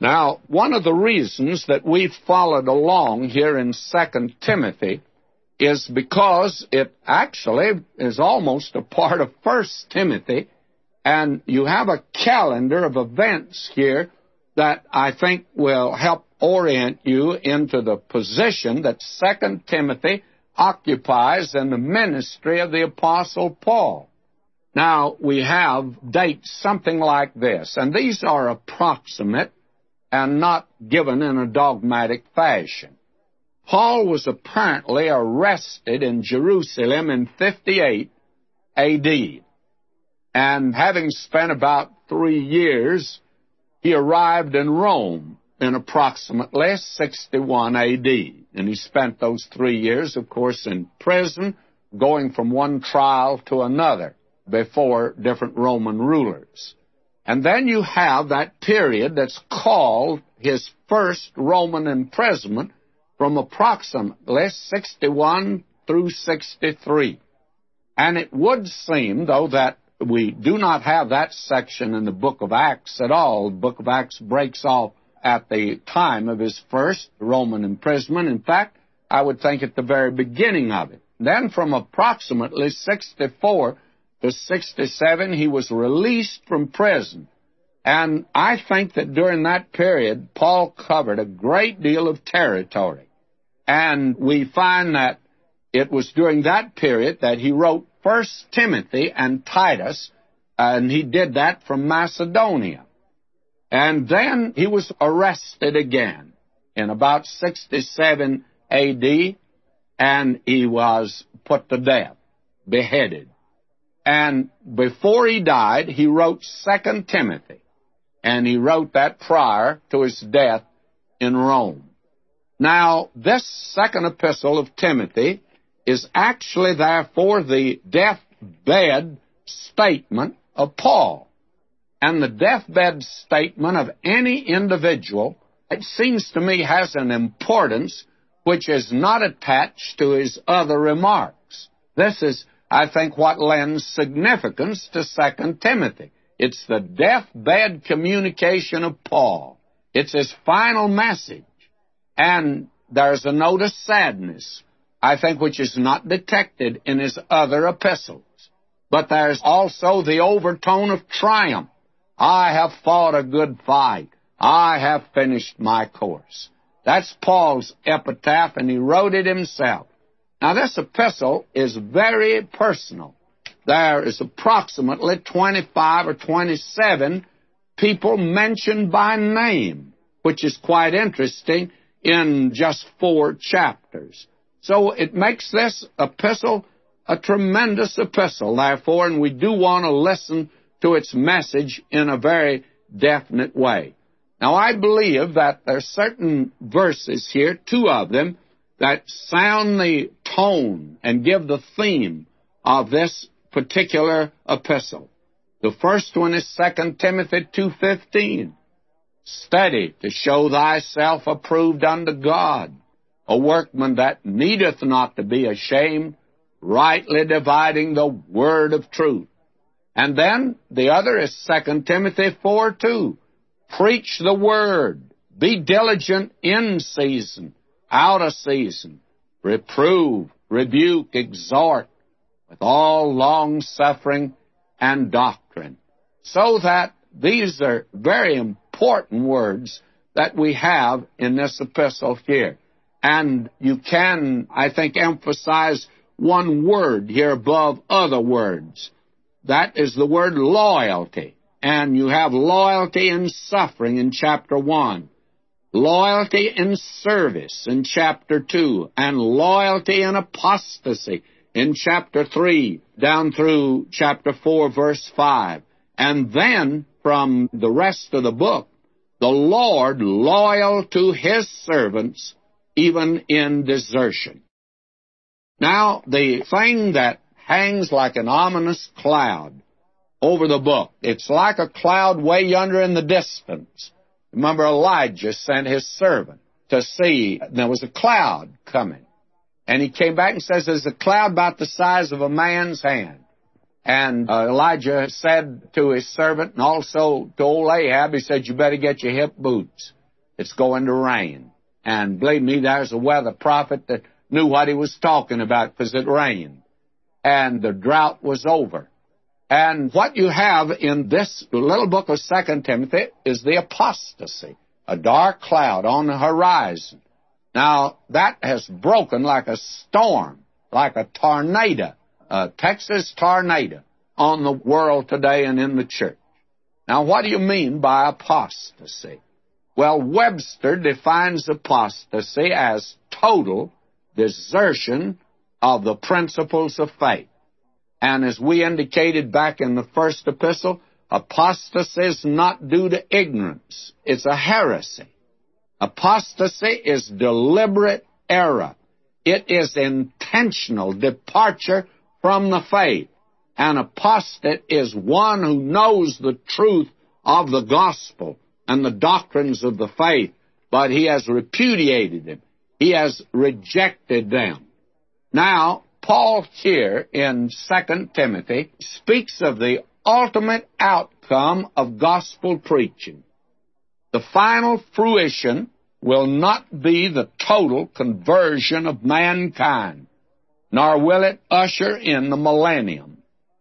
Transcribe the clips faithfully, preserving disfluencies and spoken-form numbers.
Now, one of the reasons that we've followed along here in Second Timothy is because it actually is almost a part of First Timothy, and you have a calendar of events here that I think will help orient you into the position that Second Timothy occupies in the ministry of the Apostle Paul. Now, we have dates something like this, and these are approximate and not given in a dogmatic fashion. Paul was apparently arrested in Jerusalem in fifty-eight A D, and having spent about three years, he arrived in Rome in approximately sixty-one A D, and he spent those three years, of course, in prison, going from one trial to another before different Roman rulers. And then you have that period that's called his first Roman imprisonment from approximately sixty-one through sixty-three. And it would seem, though, that we do not have that section in the book of Acts at all. The book of Acts breaks off at the time of his first Roman imprisonment. In fact, I would think at the very beginning of it. Then from approximately sixty-four to sixty-seven, he was released from prison. And I think that during that period, Paul covered a great deal of territory. And we find that it was during that period that he wrote First Timothy and Titus, and he did that from Macedonia. And then he was arrested again in about sixty-seven A D, and he was put to death, beheaded. And before he died, he wrote Second Timothy, and he wrote that prior to his death in Rome. Now, this second epistle of Timothy is actually, therefore, the deathbed statement of Paul. And the deathbed statement of any individual, it seems to me, has an importance which is not attached to his other remarks. This is, I think, what lends significance to Second Timothy. It's the deathbed communication of Paul. It's his final message. And there's a note of sadness, I think, which is not detected in his other epistles. But there's also the overtone of triumph. I have fought a good fight. I have finished my course. That's Paul's epitaph, and he wrote it himself. Now, this epistle is very personal. There is approximately twenty-five or twenty-seven people mentioned by name, which is quite interesting in just four chapters. So it makes this epistle a tremendous epistle, therefore, and we do want to listen to its message in a very definite way. Now, I believe that there are certain verses here, two of them, that sound the tone and give the theme of this particular epistle. The first one is Second Timothy two fifteen. Study to show thyself approved unto God, a workman that needeth not to be ashamed, rightly dividing the word of truth. And then the other is Second Timothy four two. Preach the word. Be diligent in season, out of season. Reprove, rebuke, exhort with all long-suffering and doctrine. So that these are very important words that we have in this epistle here. And you can, I think, emphasize one word here above other words. That is the word loyalty. And you have loyalty in suffering in chapter one, loyalty in service in chapter two, and loyalty in apostasy in chapter three, down through chapter four, verse five. And then, from the rest of the book, the Lord loyal to His servants, even in desertion. Now, the thing that hangs like an ominous cloud over the book, it's like a cloud way yonder in the distance. Remember, Elijah sent his servant to see, and there was a cloud coming. And he came back and says, there's a cloud about the size of a man's hand. And uh, Elijah said to his servant and also to old Ahab, he said, you better get your hip boots. It's going to rain. And believe me, there's a weather prophet that knew what he was talking about because it rained. And the drought was over. And what you have in this little book of Second Timothy is the apostasy, a dark cloud on the horizon. Now, that has broken like a storm, like a tornado, a Texas tornado on the world today and in the church. Now, what do you mean by apostasy? Well, Webster defines apostasy as total desertion of the principles of faith. And as we indicated back in the first epistle, apostasy is not due to ignorance. It's a heresy. Apostasy is deliberate error. It is intentional departure from the faith. An apostate is one who knows the truth of the gospel and the doctrines of the faith, but he has repudiated them. He has rejected them. Now, Paul here in Second Timothy speaks of the ultimate outcome of gospel preaching. The final fruition will not be the total conversion of mankind, nor will it usher in the millennium.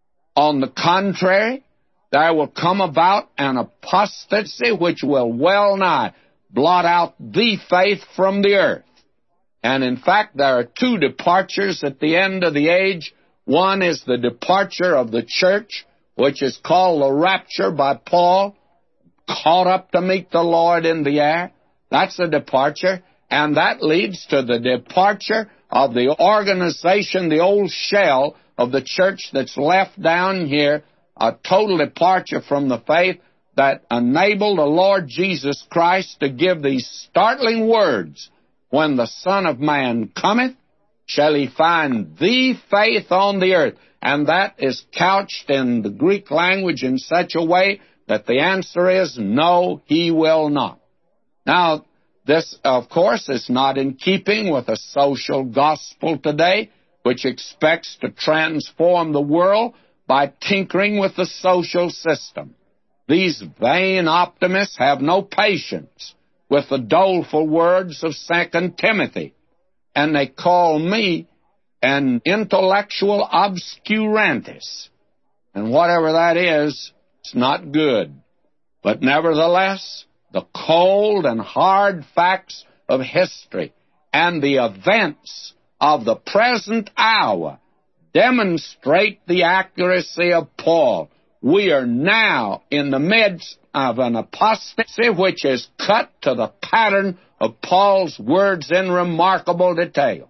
On the contrary, there will come about an apostasy which will well nigh blot out the faith from the earth. And in fact, there are two departures at the end of the age. One is the departure of the church, which is called the rapture by Paul, caught up to meet the Lord in the air. That's a departure. And that leads to the departure of the organization, the old shell of the church that's left down here, a total departure from the faith that enabled the Lord Jesus Christ to give these startling words, when the Son of Man cometh, shall he find the faith on the earth? And that is couched in the Greek language in such a way that the answer is no, he will not. Now, this, of course, is not in keeping with a social gospel today, which expects to transform the world by tinkering with the social system. These vain optimists have no patience with the doleful words of Second Timothy, and they call me an intellectual obscurantus. And whatever that is, it's not good. But nevertheless, the cold and hard facts of history and the events of the present hour demonstrate the accuracy of Paul. We are now in the midst of an apostasy which is cut to the pattern of Paul's words in remarkable detail.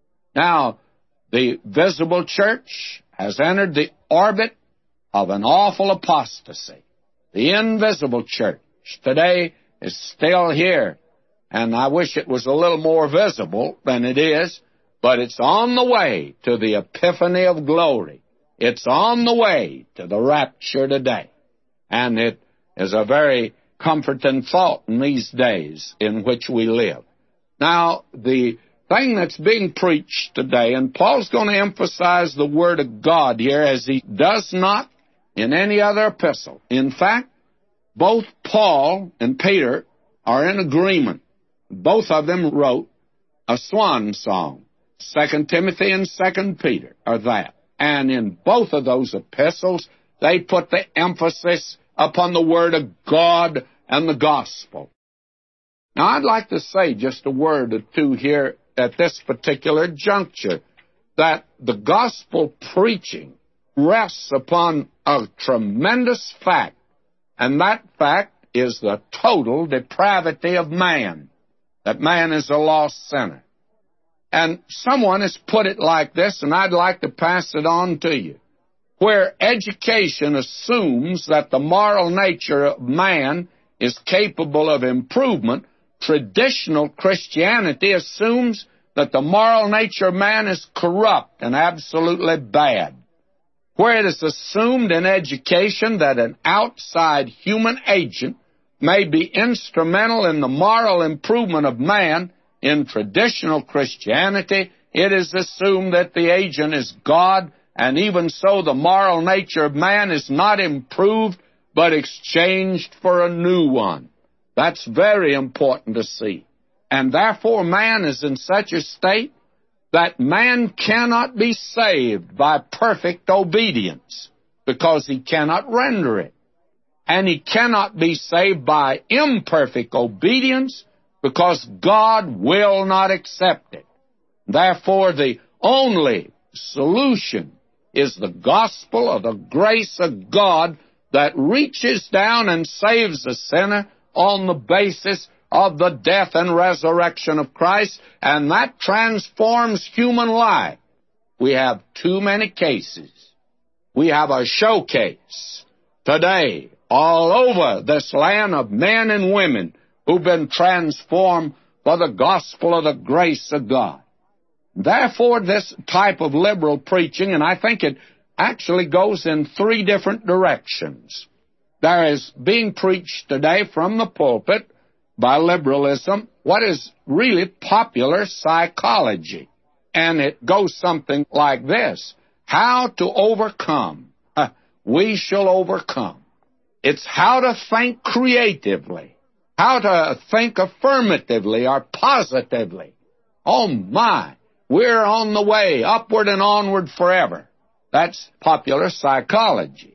Now, the visible church has entered the orbit of an awful apostasy. The invisible church today is still here, and I wish it was a little more visible than it is, but it's on the way to the epiphany of glory. It's on the way to the rapture today. And it is a very comforting thought in these days in which we live. Now, the thing that's being preached today, and Paul's going to emphasize the Word of God here as he does not in any other epistle. In fact, both Paul and Peter are in agreement. Both of them wrote a swan song. Second Timothy and Second Peter are that. And in both of those epistles, they put the emphasis upon the Word of God and the gospel. Now, I'd like to say just a word or two here at this particular juncture, that the gospel preaching rests upon a tremendous fact, and that fact is the total depravity of man, that man is a lost sinner. And someone has put it like this, and I'd like to pass it on to you. Where education assumes that the moral nature of man is capable of improvement, traditional Christianity assumes that the moral nature of man is corrupt and absolutely bad. Where it is assumed in education that an outside human agent may be instrumental in the moral improvement of man, in traditional Christianity, it is assumed that the agent is God and even so the moral nature of man is not improved, but exchanged for a new one. That's very important to see. And therefore man is in such a state that man cannot be saved by perfect obedience, because he cannot render it. And he cannot be saved by imperfect obedience, because God will not accept it. Therefore, the only solution is the gospel of the grace of God that reaches down and saves a sinner on the basis of the death and resurrection of Christ, and that transforms human life. We have too many cases. We have a showcase today all over this land of men and women who've been transformed for the gospel of the grace of God. Therefore, this type of liberal preaching, and I think it actually goes in three different directions. There is being preached today from the pulpit by liberalism what is really popular psychology. And it goes something like this: how to overcome. We shall overcome. It's how to think creatively, how to think affirmatively or positively. Oh my, we're on the way, upward and onward forever. That's popular psychology.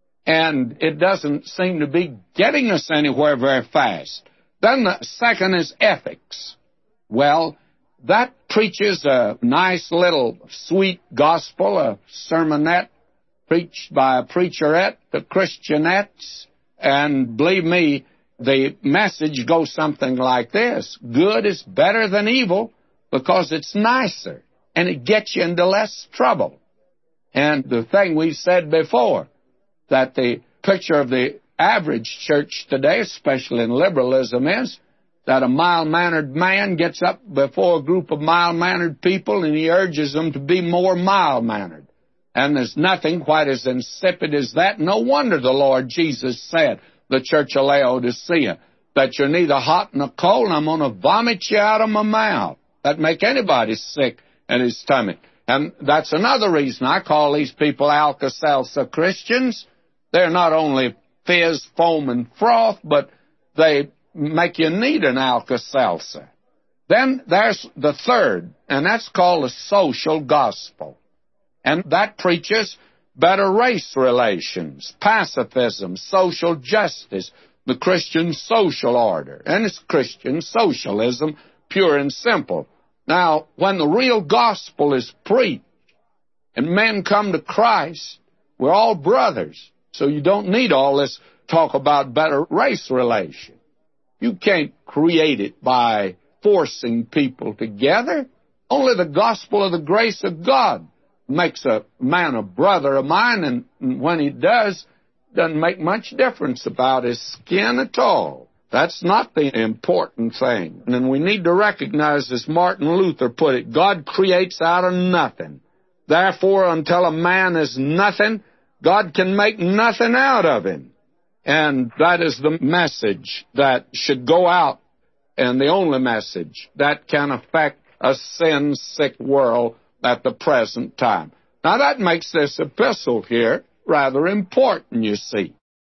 And it doesn't seem to be getting us anywhere very fast. Then the second is ethics. Well, that preaches a nice little sweet gospel, a sermonette preached by a preacherette to Christianettes. And believe me, the message goes something like this: good is better than evil because it's nicer, and it gets you into less trouble. And the thing we've said before, that the picture of the average church today, especially in liberalism, is that a mild-mannered man gets up before a group of mild-mannered people and he urges them to be more mild-mannered. And there's nothing quite as insipid as that. No wonder the Lord Jesus said, the church of Laodicea, that you're neither hot nor cold, and I'm going to vomit you out of my mouth. That'd make anybody sick in his stomach. And that's another reason I call these people Alka-Seltzer Christians. They're not only fizz, foam, and froth, but they make you need an Alka-Seltzer. Then there's the third, and that's called the social gospel. And that preaches better race relations, pacifism, social justice, the Christian social order. And it's Christian socialism, pure and simple. Now, when the real gospel is preached and men come to Christ, we're all brothers. So you don't need all this talk about better race relations. You can't create it by forcing people together. Only the gospel of the grace of God makes a man a brother of mine, and when he does, doesn't make much difference about his skin at all. That's not the important thing. And we need to recognize, as Martin Luther put it, God creates out of nothing. Therefore, until a man is nothing, God can make nothing out of him. And that is the message that should go out, and the only message that can affect a sin-sick world at the present time. Now, that makes this epistle here rather important, you see.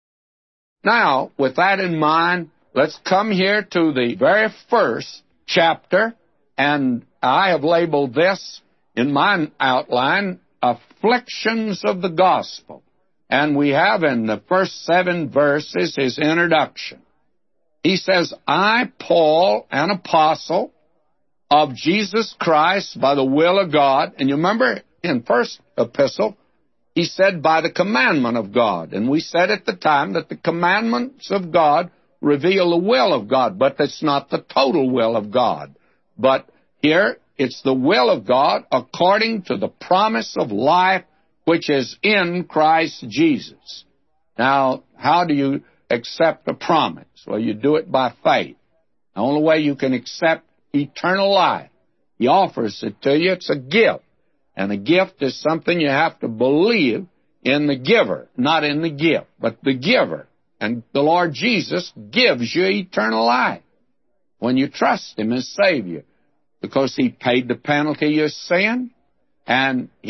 Now, with that in mind, let's come here to the very first chapter, and I have labeled this in my outline, Afflictions of the Gospel. And we have in the first seven verses his introduction. He says, I, Paul, an apostle of Jesus Christ by the will of God. And you remember in first epistle, he said by the commandment of God. And we said at the time that the commandments of God reveal the will of God, but that's not the total will of God. But here, it's the will of God according to the promise of life which is in Christ Jesus. Now, how do you accept a promise? Well, you do it by faith. The only way you can accept eternal life, he offers it to you. It's a gift. And a gift is something you have to believe in the giver, not in the gift, but the giver. And the Lord Jesus gives you eternal life when you trust him as Savior, because he paid the penalty of your sin, and he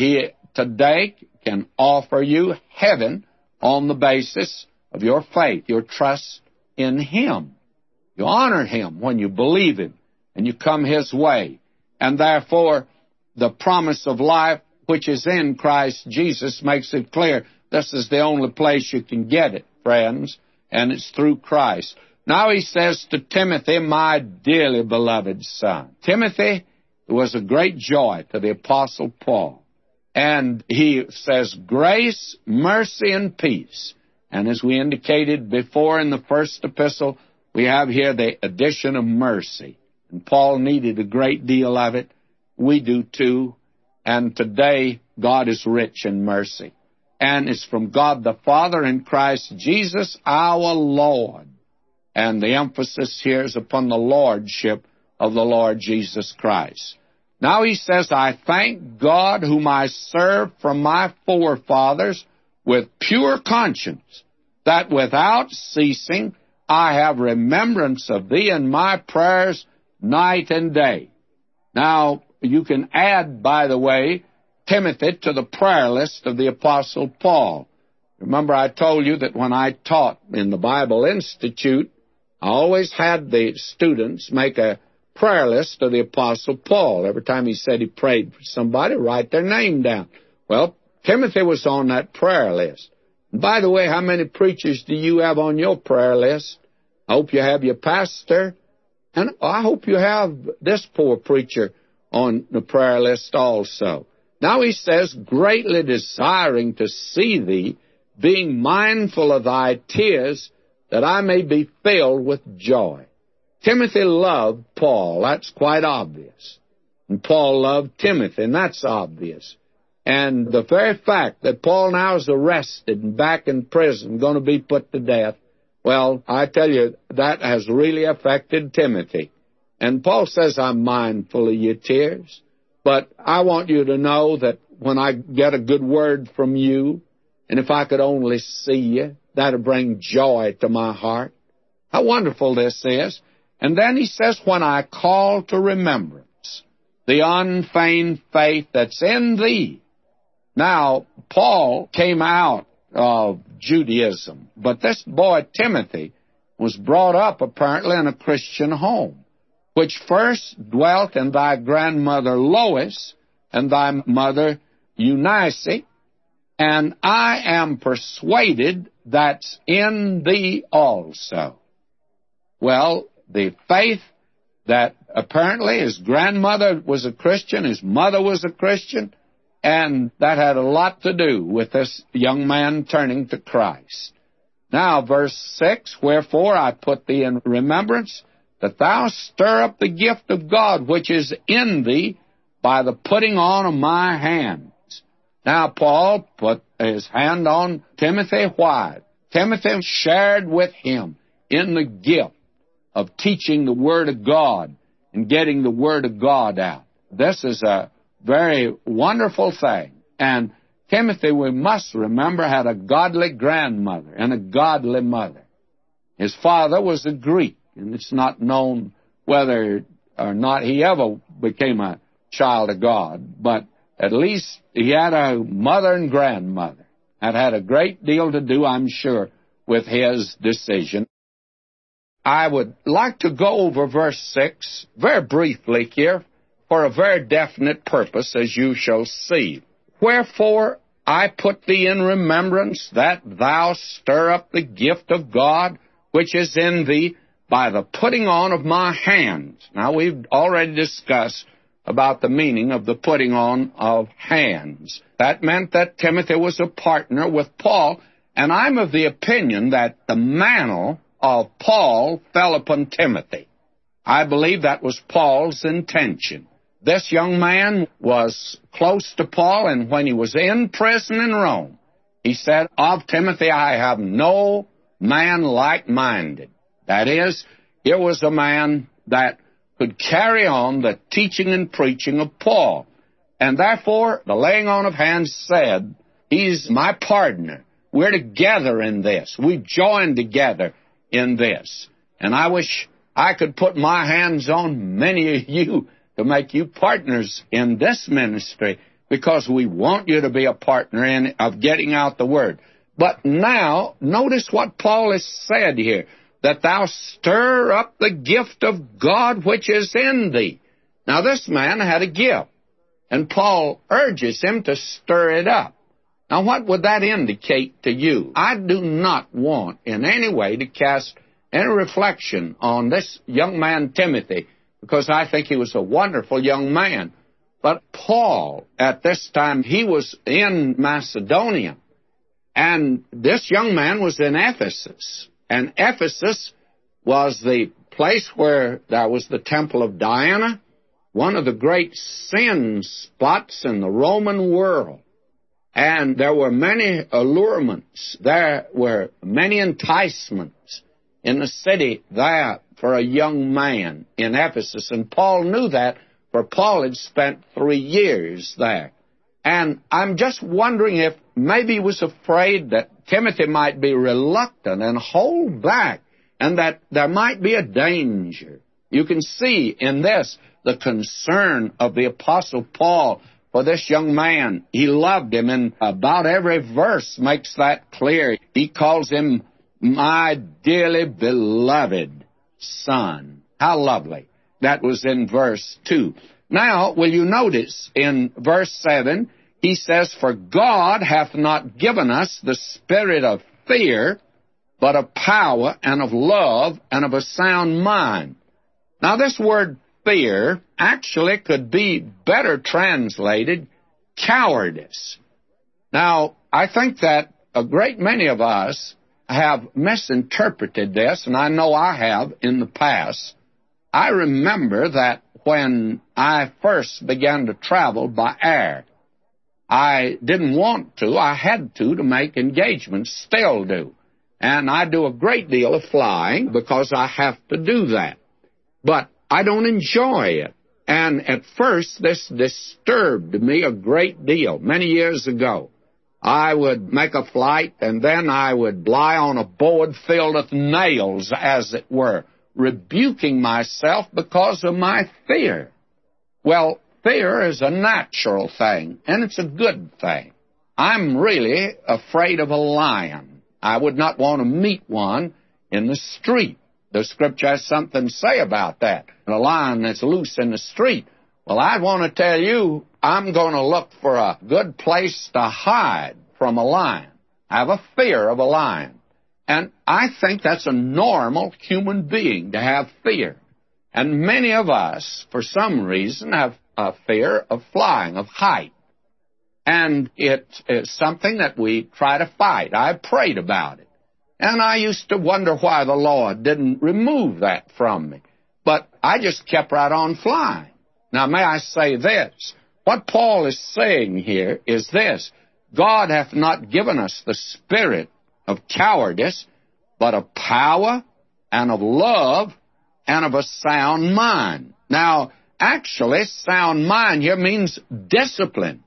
today can offer you heaven on the basis of your faith, your trust in Him. You honor Him when you believe Him and you come His way. And therefore, the promise of life which is in Christ Jesus makes it clear this is the only place you can get it, friends, and it's through Christ. Now he says to Timothy, my dearly beloved son. Timothy was a great joy to the Apostle Paul. And he says, grace, mercy, and peace. And as we indicated before in the first epistle, we have here the addition of mercy. And Paul needed a great deal of it. We do too. And today, God is rich in mercy. And it's from God the Father and Christ Jesus our Lord. And the emphasis here is upon the lordship of the Lord Jesus Christ. Now he says, I thank God whom I serve from my forefathers with pure conscience, that without ceasing I have remembrance of thee in my prayers night and day. Now, you can add, by the way, Timothy to the prayer list of the Apostle Paul. Remember, I told you that when I taught in the Bible Institute, I always had the students make a prayer list of the Apostle Paul. Every time he said he prayed for somebody, write their name down. Well, Timothy was on that prayer list. And by the way, how many preachers do you have on your prayer list? I hope you have your pastor, and I hope you have this poor preacher on the prayer list also. Now he says, greatly desiring to see thee, being mindful of thy tears, that I may be filled with joy. Timothy loved Paul. That's quite obvious. And Paul loved Timothy, and that's obvious. And the very fact that Paul now is arrested and back in prison, going to be put to death, well, I tell you, that has really affected Timothy. And Paul says, I'm mindful of your tears, but I want you to know that when I get a good word from you, and if I could only see you, that would bring joy to my heart. How wonderful this is. And then he says, when I call to remembrance the unfeigned faith that's in thee. Now, Paul came out of Judaism, but this boy Timothy was brought up apparently in a Christian home, which first dwelt in thy grandmother Lois and thy mother Eunice, and I am persuaded that's in thee also. Well, the faith that apparently his grandmother was a Christian, his mother was a Christian, and that had a lot to do with this young man turning to Christ. Now, verse six, wherefore I put thee in remembrance, that thou stir up the gift of God which is in thee by the putting on of my hands. Now, Paul put his hand on Timothy. Why? Timothy shared with him in the gift of teaching the Word of God and getting the Word of God out. This is a very wonderful thing. And Timothy, we must remember, had a godly grandmother and a godly mother. His father was a Greek, and it's not known whether or not he ever became a child of God, but at least he had a mother and grandmother. That had a great deal to do, I'm sure, with his decision. I would like to go over verse six very briefly here for a very definite purpose, as you shall see. Wherefore I put thee in remembrance that thou stir up the gift of God which is in thee by the putting on of my hands. Now, we've already discussed about the meaning of the putting on of hands. That meant that Timothy was a partner with Paul, and I'm of the opinion that the mantle of Paul fell upon Timothy. I believe that was Paul's intention. This young man was close to Paul, and when he was in prison in Rome, he said, of Timothy I have no man like-minded. That is, here was a man that could carry on the teaching and preaching of Paul. And therefore, the laying on of hands said, he's my partner. We're together in this. We join together in this. And I wish I could put my hands on many of you to make you partners in this ministry, because we want you to be a partner in of getting out the Word. But now, notice what Paul has said here, that thou stir up the gift of God which is in thee. Now, this man had a gift, and Paul urges him to stir it up. Now, what would that indicate to you? I do not want in any way to cast any reflection on this young man, Timothy, because I think he was a wonderful young man. But Paul, at this time, he was in Macedonia, and this young man was in Ephesus. And Ephesus was the place where there was the temple of Diana, one of the great sin spots in the Roman world. And there were many allurements. There were many enticements in the city there for a young man in Ephesus. And Paul knew that, for Paul had spent three years there. And I'm just wondering if maybe he was afraid that Timothy might be reluctant and hold back, and that there might be a danger. You can see in this the concern of the Apostle Paul for this young man. He loved him, and about every verse makes that clear. He calls him my dearly beloved son. How lovely. That was in verse two. Now, will you notice in verse seven, he says, for God hath not given us the spirit of fear, but of power and of love and of a sound mind. Now, this word fear actually could be better translated cowardice. Now, I think that a great many of us have misinterpreted this, and I know I have in the past. I remember that when I first began to travel by air, I didn't want to. I had to to make engagements, still do. And I do a great deal of flying because I have to do that. But I don't enjoy it. And at first, this disturbed me a great deal. Many years ago, I would make a flight, and then I would lie on a board filled with nails, as it were, rebuking myself because of my fear. Well, fear is a natural thing, and it's a good thing. I'm really afraid of a lion. I would not want to meet one in the street. The Scripture has something to say about that. A lion that's loose in the street. Well, I want to tell you, I'm going to look for a good place to hide from a lion. I have a fear of a lion. And I think that's a normal human being to have fear. And many of us, for some reason, have a fear of flying, of height. And it's something that we try to fight. I prayed about it. And I used to wonder why the Lord didn't remove that from me. But I just kept right on flying. Now, may I say this? What Paul is saying here is this: God hath not given us the spirit of cowardice, but of power and of love and of a sound mind. Now, actually, sound mind here means discipline.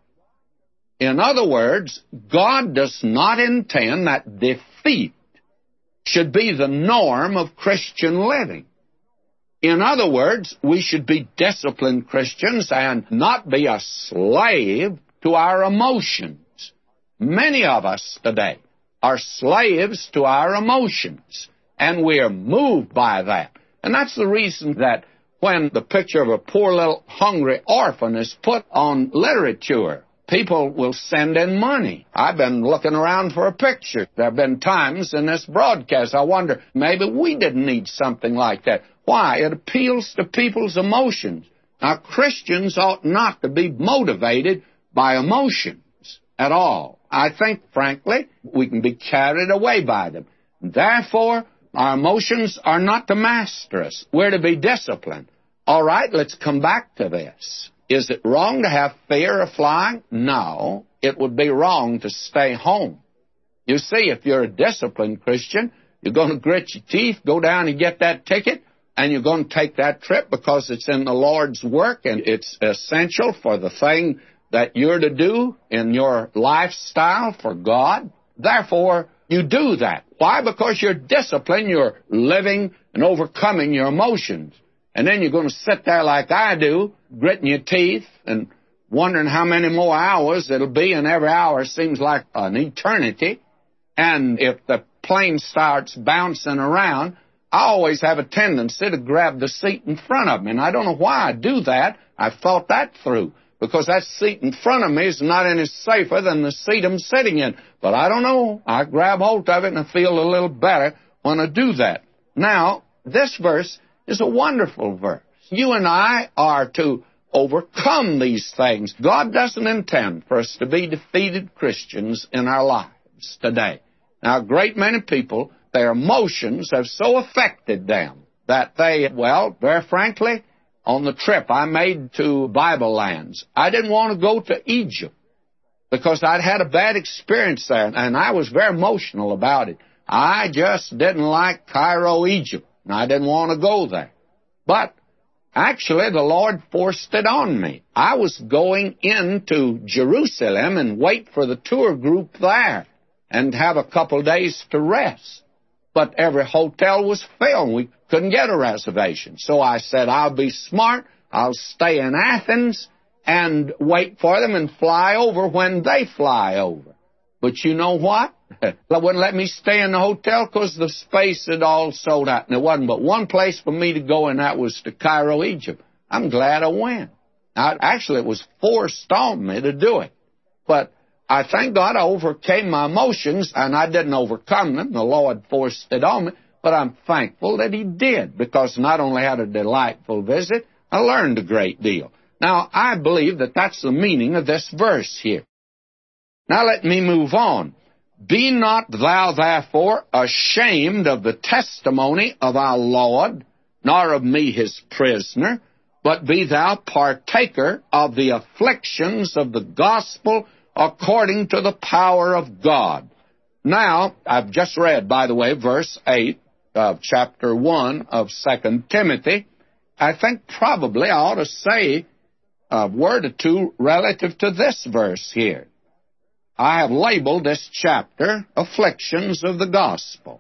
In other words, God does not intend that defeat should be the norm of Christian living. In other words, we should be disciplined Christians and not be a slave to our emotions. Many of us today are slaves to our emotions, and we are moved by that. And that's the reason that when the picture of a poor little hungry orphan is put on literature, people will send in money. I've been looking around for a picture. There have been times in this broadcast I wonder, maybe we didn't need something like that. Why? It appeals to people's emotions. Now, Christians ought not to be motivated by emotions at all. I think, frankly, we can be carried away by them. Therefore, our emotions are not to master us. We're to be disciplined. All right, let's come back to this. Is it wrong to have fear of flying? No. It would be wrong to stay home. You see, if you're a disciplined Christian, you're going to grit your teeth, go down and get that ticket, and you're going to take that trip because it's in the Lord's work and it's essential for the thing that you're to do in your lifestyle for God. Therefore, you do that. Why? Because you're disciplined, you're living and overcoming your emotions. And then you're going to sit there like I do, gritting your teeth and wondering how many more hours it'll be, and every hour seems like an eternity. And if the plane starts bouncing around, I always have a tendency to grab the seat in front of me. And I don't know why I do that. I've thought that through, because that seat in front of me is not any safer than the seat I'm sitting in. But I don't know. I grab hold of it and I feel a little better when I do that. Now, this verse is a wonderful verse. You and I are to overcome these things. God doesn't intend for us to be defeated Christians in our lives today. Now, a great many people, their emotions have so affected them that they, well, very frankly, on the trip I made to Bible lands, I didn't want to go to Egypt because I'd had a bad experience there, and I was very emotional about it. I just didn't like Cairo, Egypt, and I didn't want to go there. But actually, the Lord forced it on me. I was going into Jerusalem and wait for the tour group there and have a couple days to rest. But every hotel was filled. We couldn't get a reservation. So I said, I'll be smart. I'll stay in Athens and wait for them and fly over when they fly over. But you know what? They wouldn't let me stay in the hotel because the space had all sold out. And there wasn't but one place for me to go, and that was to Cairo, Egypt. I'm glad I went. Now, actually, it was forced on me to do it. But I thank God I overcame my emotions, and I didn't overcome them. The Lord forced it on me. But I'm thankful that He did, because not only had a delightful visit, I learned a great deal. Now, I believe that that's the meaning of this verse here. Now let me move on. Be not thou therefore ashamed of the testimony of our Lord, nor of me his prisoner, but be thou partaker of the afflictions of the gospel according to the power of God. Now, I've just read, by the way, verse eight of chapter one of Second Timothy. I think probably I ought to say a word or two relative to this verse here. I have labeled this chapter, Afflictions of the Gospel.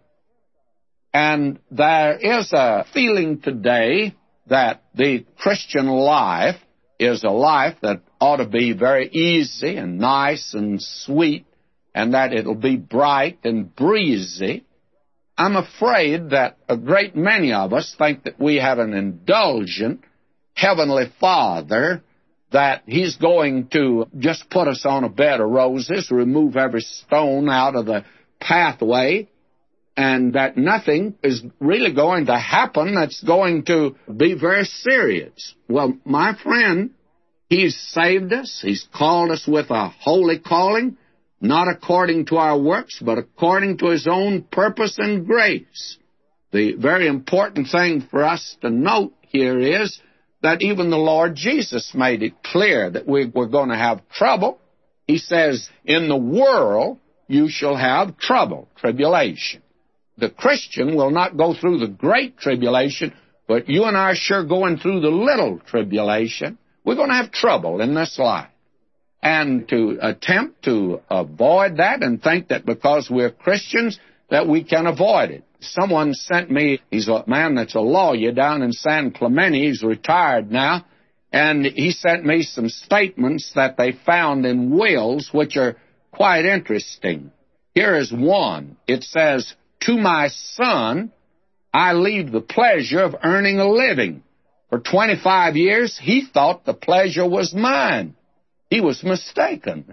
And there is a feeling today that the Christian life is a life that ought to be very easy and nice and sweet, and that it'll be bright and breezy. I'm afraid that a great many of us think that we have an indulgent Heavenly Father, that He's going to just put us on a bed of roses, remove every stone out of the pathway, and that nothing is really going to happen that's going to be very serious. Well, my friend, He's saved us. He's called us with a holy calling, not according to our works, but according to His own purpose and grace. The very important thing for us to note here is that even the Lord Jesus made it clear that we were going to have trouble. He says, in the world you shall have trouble, tribulation. The Christian will not go through the great tribulation, but you and I are sure going through the little tribulation. We're going to have trouble in this life. And to attempt to avoid that and think that because we're Christians that we can avoid it. Someone sent me, he's a man that's a lawyer down in San Clemente, he's retired now, and he sent me some statements that they found in wills which are quite interesting. Here is one. It says, to my son, I leave the pleasure of earning a living. For twenty-five years, he thought the pleasure was mine. He was mistaken.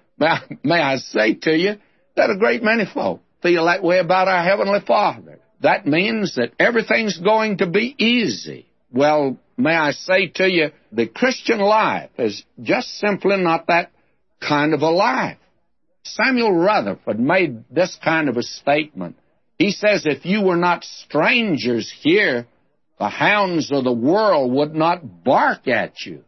May I say to you that a great many folk feel that way about our Heavenly Father. That means that everything's going to be easy. Well, may I say to you, the Christian life is just simply not that kind of a life. Samuel Rutherford made this kind of a statement. He says, if you were not strangers here, the hounds of the world would not bark at you.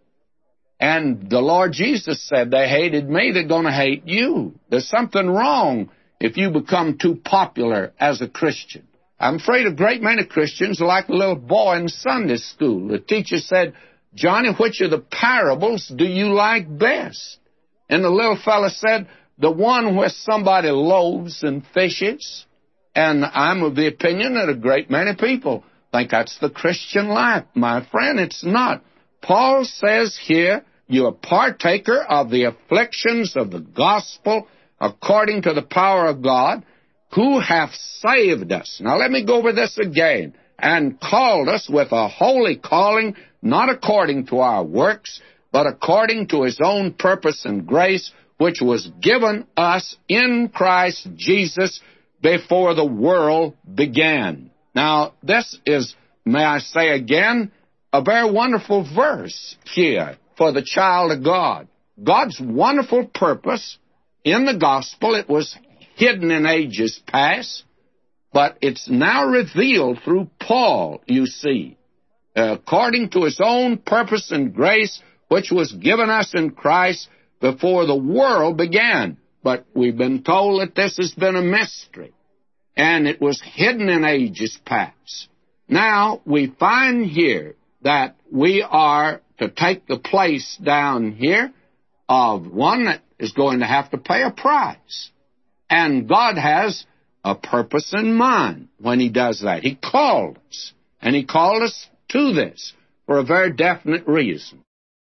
And the Lord Jesus said, they hated me, they're going to hate you. There's something wrong if you become too popular as a Christian. I'm afraid a great many Christians are like a little boy in Sunday school. The teacher said, Johnny, which of the parables do you like best? And the little fellow said, the one where somebody loaves and fishes. And I'm of the opinion that a great many people think that's the Christian life. My friend, it's not. Paul says here, you're a partaker of the afflictions of the gospel according to the power of God, who hath saved us. Now let me go over this again. And called us with a holy calling, not according to our works, but according to his own purpose and grace, which was given us in Christ Jesus before the world began. Now, this is, may I say again, a very wonderful verse here for the child of God. God's wonderful purpose in the gospel, it was hidden in ages past, but it's now revealed through Paul, you see, according to his own purpose and grace, which was given us in Christ before the world began. But we've been told that this has been a mystery, and it was hidden in ages past. Now, we find here that we are to take the place down here of one that is going to have to pay a price. And God has a purpose in mind when he does that. He called us, and he called us to this for a very definite reason.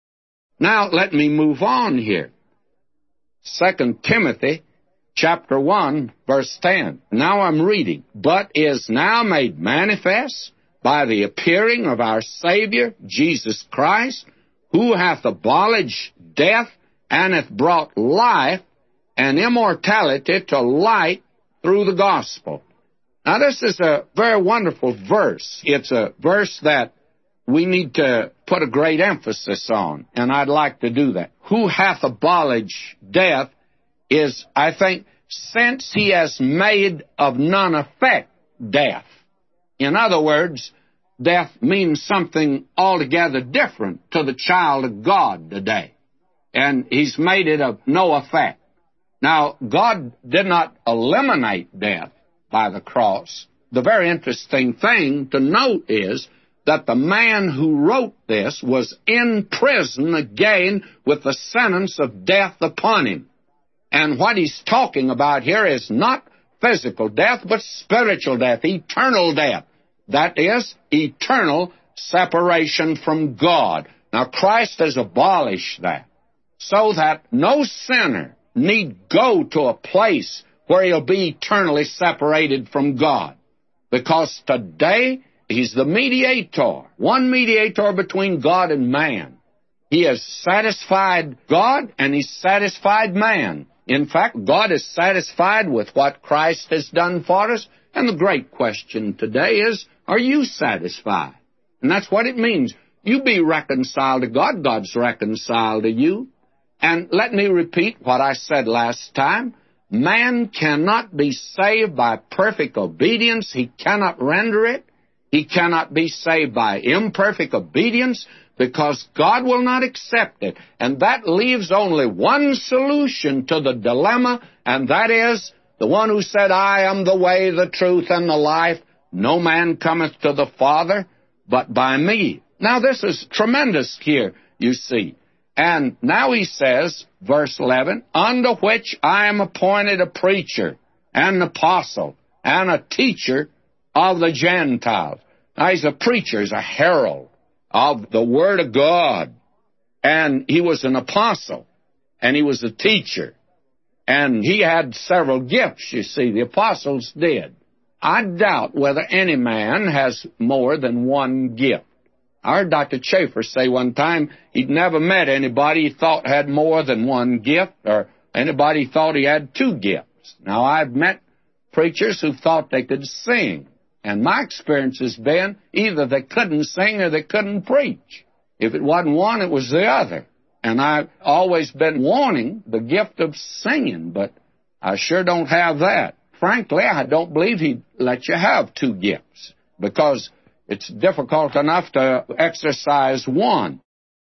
Now, let me move on here. Second Timothy chapter one, verse ten. Now I'm reading. But is now made manifest by the appearing of our Savior, Jesus Christ, who hath abolished death, and hath brought life and immortality to light through the gospel. Now, this is a very wonderful verse. It's a verse that we need to put a great emphasis on, and I'd like to do that. Who hath abolished death is, I think, since he has made of none effect death. In other words, death means something altogether different to the child of God today, and he's made it of no effect. Now, God did not eliminate death by the cross. The very interesting thing to note is that the man who wrote this was in prison again with the sentence of death upon him. And what he's talking about here is not physical death, but spiritual death, eternal death. That is, eternal separation from God. Now, Christ has abolished that, so that no sinner need go to a place where he'll be eternally separated from God. Because today, he's the mediator, one mediator between God and man. He has satisfied God, and he's satisfied man. In fact, God is satisfied with what Christ has done for us, and the great question today is, are you satisfied? And that's what it means. You be reconciled to God, God's reconciled to you. And let me repeat what I said last time. Man cannot be saved by perfect obedience. He cannot render it. He cannot be saved by imperfect obedience, because God will not accept it. And that leaves only one solution to the dilemma, and that is the one who said, I am the way, the truth, and the life. No man cometh to the Father but by me. Now, this is tremendous here, you see. And now he says, verse eleven, unto which I am appointed a preacher, and an apostle, and a teacher of the Gentiles. Now, he's a preacher, he's a herald of the Word of God. And he was an apostle, and he was a teacher. And he had several gifts, you see, the apostles did. I doubt whether any man has more than one gift. I heard Doctor Chafer say one time he'd never met anybody he thought had more than one gift, or anybody he thought he had two gifts. Now, I've met preachers who thought they could sing, and my experience has been either they couldn't sing or they couldn't preach. If it wasn't one, it was the other. And I've always been wanting the gift of singing, but I sure don't have that. Frankly, I don't believe he'd let you have two gifts, because it's difficult enough to exercise one.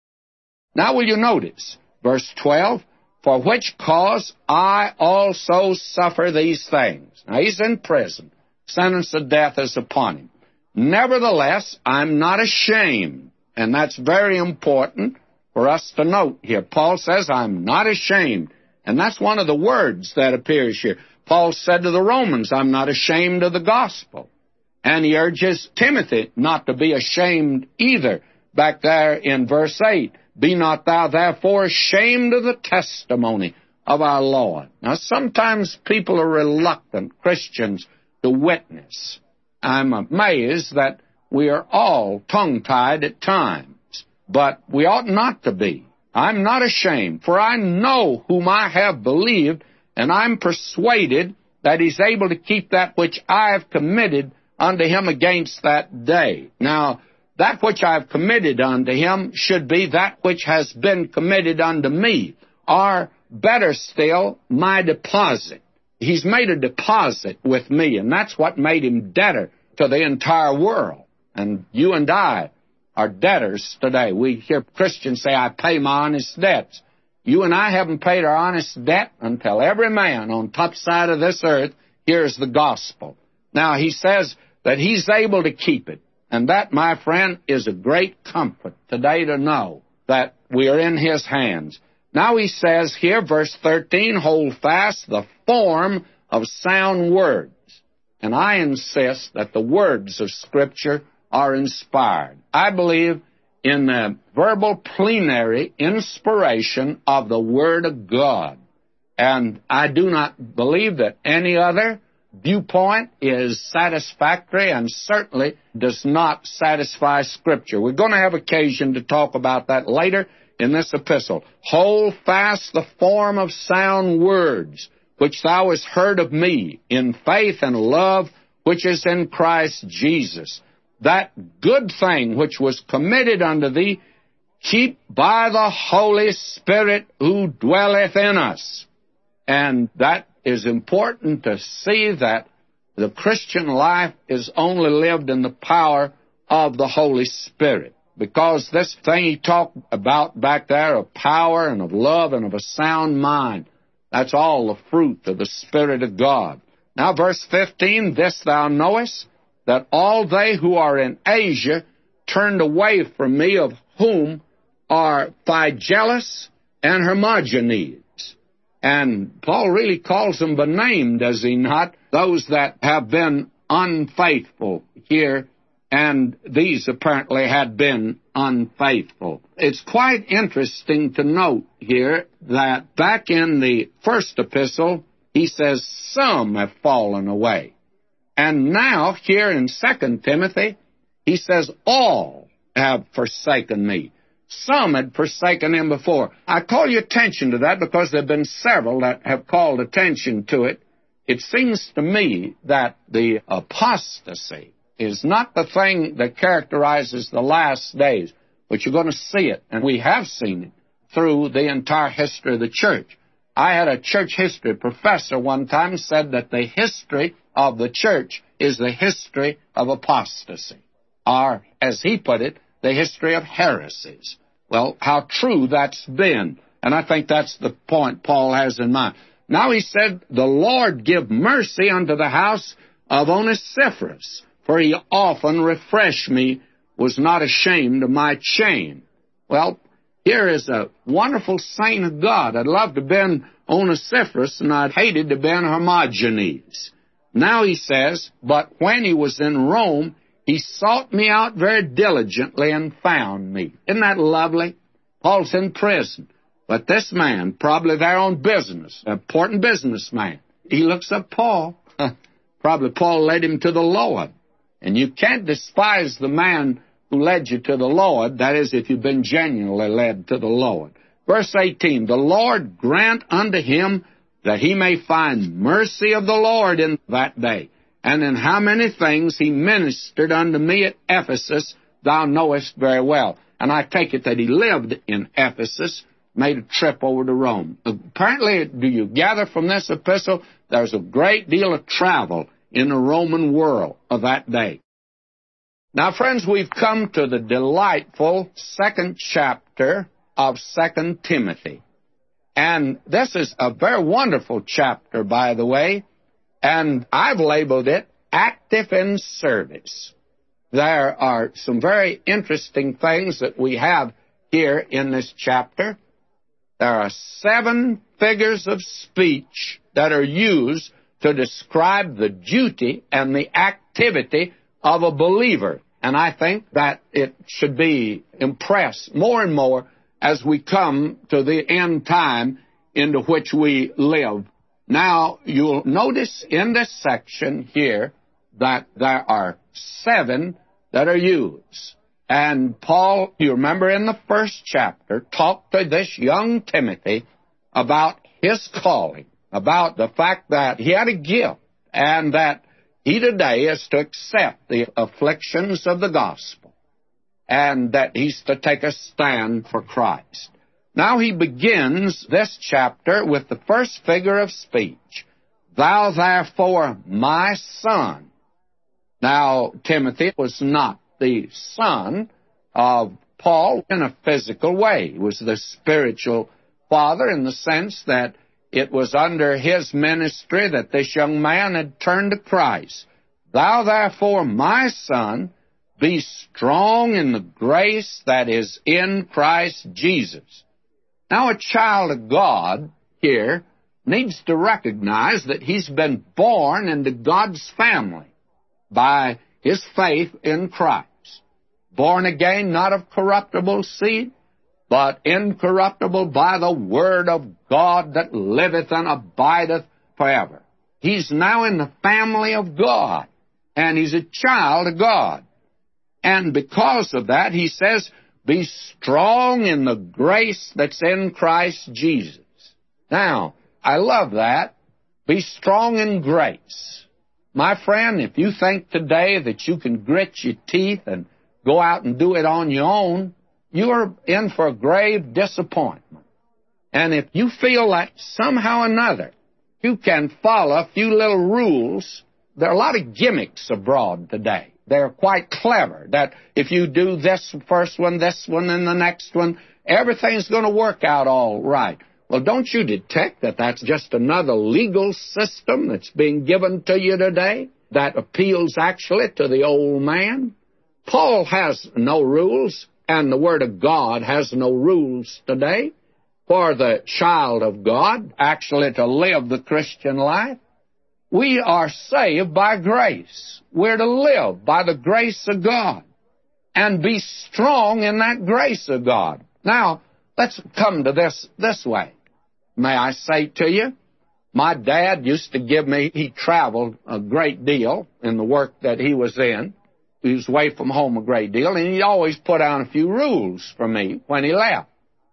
Now will you notice, verse twelve, for which cause I also suffer these things. Now he's in prison. Sentence of death is upon him. Nevertheless, I'm not ashamed. And that's very important for us to note here. Paul says, I'm not ashamed. And that's one of the words that appears here. Paul said to the Romans, I'm not ashamed of the gospel. And he urges Timothy not to be ashamed either, back there in verse eight. Be not thou therefore ashamed of the testimony of our Lord. Now, sometimes people are reluctant, Christians, to witness. I'm amazed that we are all tongue-tied at times, but we ought not to be. I'm not ashamed, for I know whom I have believed, and I'm persuaded that he's able to keep that which I have committed unto him against that day. Now, that which I have committed unto him should be that which has been committed unto me, or better still, my deposit. He's made a deposit with me, and that's what made him debtor to the entire world. And you and I are debtors today. We hear Christians say, I pay my honest debts. You and I haven't paid our honest debt until every man on top side of this earth hears the gospel. Now, he says that he's able to keep it. And that, my friend, is a great comfort today to know that we are in his hands. Now he says here, verse thirteen, hold fast the form of sound words. And I insist that the words of Scripture are inspired. I believe in the verbal plenary inspiration of the Word of God. And I do not believe that any other viewpoint is satisfactory and certainly does not satisfy Scripture. We're going to have occasion to talk about that later in this epistle. Hold fast the form of sound words, which thou hast heard of me, in faith and love which is in Christ Jesus. That good thing which was committed unto thee, keep by the Holy Spirit who dwelleth in us. And that is important to see that the Christian life is only lived in the power of the Holy Spirit. Because this thing he talked about back there of power and of love and of a sound mind, that's all the fruit of the Spirit of God. Now, verse fifteen, this thou knowest, that all they who are in Asia turned away from me, of whom are Phygellus and Hermogenes. And Paul really calls them by name, does he not? Those that have been unfaithful here, and these apparently had been unfaithful. It's quite interesting to note here that back in the first epistle, he says, some have fallen away. And now, here in Second Timothy, he says, all have forsaken me. Some had forsaken him before. I call your attention to that because there have been several that have called attention to it. It seems to me that the apostasy is not the thing that characterizes the last days, but you're going to see it, and we have seen it through the entire history of the church. I had a church history professor one time said that the history of the church is the history of apostasy, or, as he put it, the history of heresies. Well, how true that's been, and I think that's the point Paul has in mind. Now he said, the Lord give mercy unto the house of Onesiphorus, for he often refreshed me, was not ashamed of my chain. Well, here is a wonderful saint of God. I'd love to have been Onesiphorus, and I'd hated to have been Hermogenes. Now he says, but when he was in Rome, he sought me out very diligently and found me. Isn't that lovely? Paul's in prison. But this man, probably there on business, an important businessman, he looks up Paul. Probably Paul led him to the Lord. And you can't despise the man who led you to the Lord, that is, if you've been genuinely led to the Lord. Verse eighteen, the Lord grant unto him that he may find mercy of the Lord in that day. And in how many things he ministered unto me at Ephesus, thou knowest very well. And I take it that he lived in Ephesus, made a trip over to Rome. Apparently, do you gather from this epistle, there's a great deal of travel in the Roman world of that day. Now, friends, we've come to the delightful second chapter of Second Timothy. And this is a very wonderful chapter, by the way, and I've labeled it Active in Service. There are some very interesting things that we have here in this chapter. There are seven figures of speech that are used to describe the duty and the activity of a believer. And I think that it should be impressed more and more as we come to the end time into which we live. Now, you'll notice in this section here that there are seven that are used. And Paul, you remember in the first chapter, talked to this young Timothy about his calling, about the fact that he had a gift, and that he today is to accept the afflictions of the gospel, and that he's to take a stand for Christ. Now he begins this chapter with the first figure of speech, "Thou therefore, my son." Now, Timothy was not the son of Paul in a physical way. He was the spiritual father in the sense that it was under his ministry that this young man had turned to Christ. "Thou therefore, my son, be strong in the grace that is in Christ Jesus." Now, a child of God here needs to recognize that he's been born into God's family by his faith in Christ. Born again, not of corruptible seed, but incorruptible by the word of God that liveth and abideth forever. He's now in the family of God, and he's a child of God. And because of that, he says, be strong in the grace that's in Christ Jesus. Now, I love that. Be strong in grace. My friend, if you think today that you can grit your teeth and go out and do it on your own, you are in for a grave disappointment. And if you feel that somehow or another you can follow a few little rules, there are a lot of gimmicks abroad today. They're quite clever, that if you do this first one, this one, and the next one, everything's going to work out all right. Well, don't you detect that that's just another legal system that's being given to you today that appeals actually to the old man? Paul has no rules, and the Word of God has no rules today for the child of God actually to live the Christian life. We are saved by grace. We're to live by the grace of God and be strong in that grace of God. Now, let's come to this this way. May I say to you, my dad used to give me, he traveled a great deal in the work that he was in. He was away from home a great deal, and he always put down a few rules for me when he left.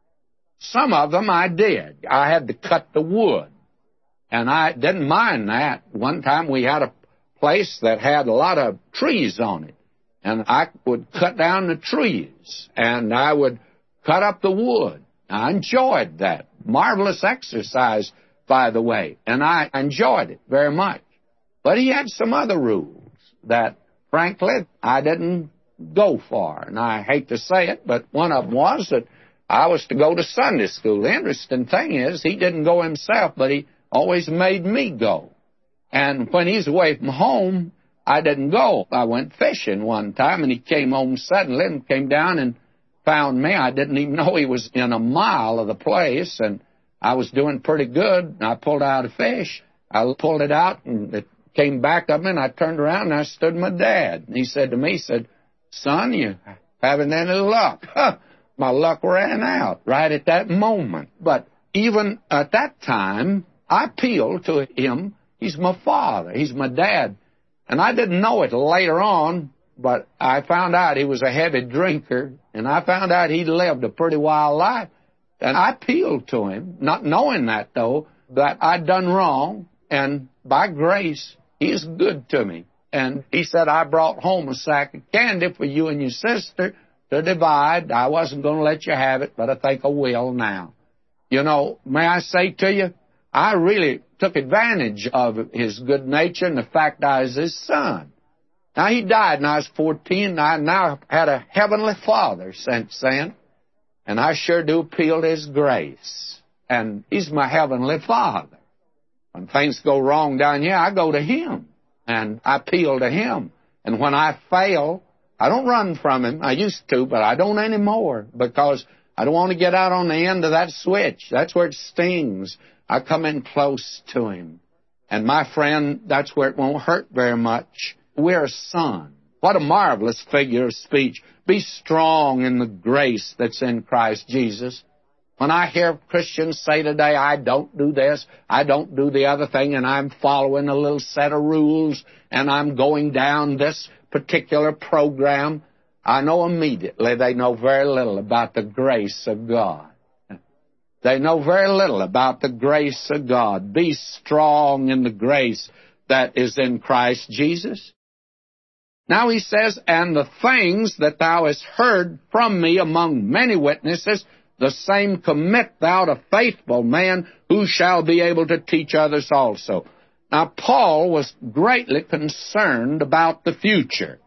Some of them I did. I had to cut the wood, and I didn't mind that. One time we had a place that had a lot of trees on it, and I would cut down the trees, and I would cut up the wood. I enjoyed that. Marvelous exercise, by the way, and I enjoyed it very much. But he had some other rules that, frankly, I didn't go for. And I hate to say it, but one of them was that I was to go to Sunday school. The interesting thing is, he didn't go himself, but he always made me go. And when he's away from home, I didn't go. I went fishing one time, and he came home suddenly and came down and found me. I didn't even know he was in a mile of the place, and I was doing pretty good. I pulled out a fish. I pulled it out, and it came back up me, and I turned around, and I stood my dad. And he said to me, he said, "Son, you haven't any luck." Huh, my luck ran out right at that moment. But even at that time, I appealed to him. He's my father. He's my dad. And I didn't know it later on, but I found out he was a heavy drinker, and I found out he'd lived a pretty wild life. And I appealed to him, not knowing that, though, that I'd done wrong, and by grace, he's good to me. And he said, I brought home a sack of candy for you and your sister to divide. I wasn't going to let you have it, but I think I will now. You know, may I say to you, I really took advantage of his good nature and the fact I was his son. Now, he died when I was fourteen, and I now had a heavenly father since then, and I sure do appeal to his grace. And he's my heavenly father. When things go wrong down here, I go to him, and I appeal to him. And when I fail, I don't run from him. I used to, but I don't anymore, because I don't want to get out on the end of that switch. That's where it stings. I come in close to him. And my friend, that's where it won't hurt very much. We're a son. What a marvelous figure of speech. Be strong in the grace that's in Christ Jesus. When I hear Christians say today, I don't do this, I don't do the other thing, and I'm following a little set of rules, and I'm going down this particular program, I know immediately they know very little about the grace of God. They know very little about the grace of God. Be strong in the grace that is in Christ Jesus. Now he says, and the things that thou hast heard from me among many witnesses, the same commit thou to faithful man, who shall be able to teach others also. Now, Paul was greatly concerned about the future,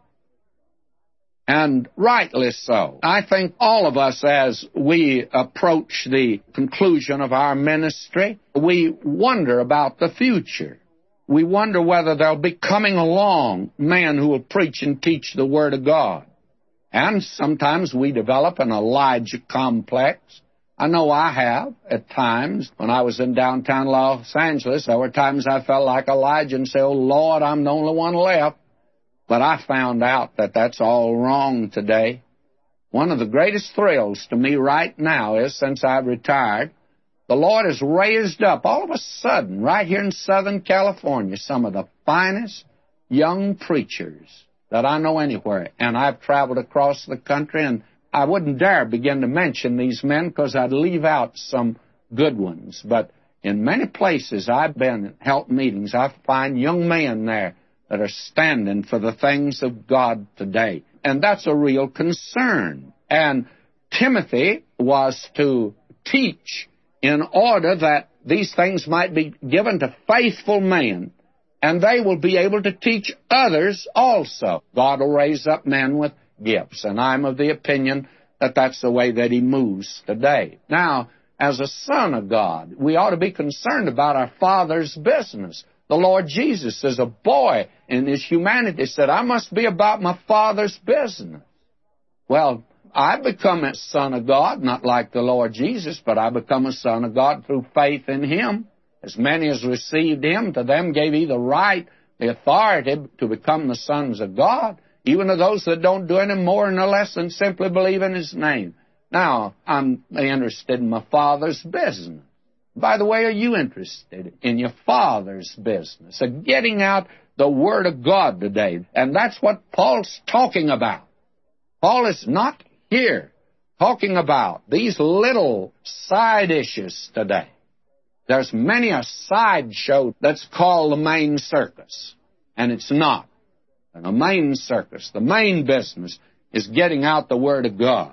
and rightly so. I think all of us, as we approach the conclusion of our ministry, we wonder about the future. We wonder whether there'll be coming along men who will preach and teach the Word of God. And sometimes we develop an Elijah complex. I know I have at times. When I was in downtown Los Angeles, there were times I felt like Elijah and said, oh, Lord, I'm the only one left. But I found out that that's all wrong today. One of the greatest thrills to me right now is, since I've retired, the Lord has raised up, all of a sudden, right here in Southern California, some of the finest young preachers that I know anywhere. And I've traveled across the country, and I wouldn't dare begin to mention these men because I'd leave out some good ones. But in many places I've been at help meetings, I find young men there that are standing for the things of God today. And that's a real concern. And Timothy was to teach in order that these things might be given to faithful men, and they will be able to teach others also. God will raise up men with gifts, and I'm of the opinion that that's the way that He moves today. Now, as a son of God, we ought to be concerned about our Father's business. The Lord Jesus, as a boy in His humanity, said, I must be about my Father's business. Well, I become a son of God, not like the Lord Jesus, but I become a son of God through faith in Him. As many as received Him, to them gave He the right, the authority to become the sons of God, even to those that don't do any more nor less than simply believe in His name. Now, I'm interested in my Father's business. By the way, are you interested in your Father's business, of getting out the Word of God today? And that's what Paul's talking about. Paul is not here talking about these little side issues today. There's many a sideshow that's called the main circus, and it's not. And the main circus, the main business, is getting out the Word of God.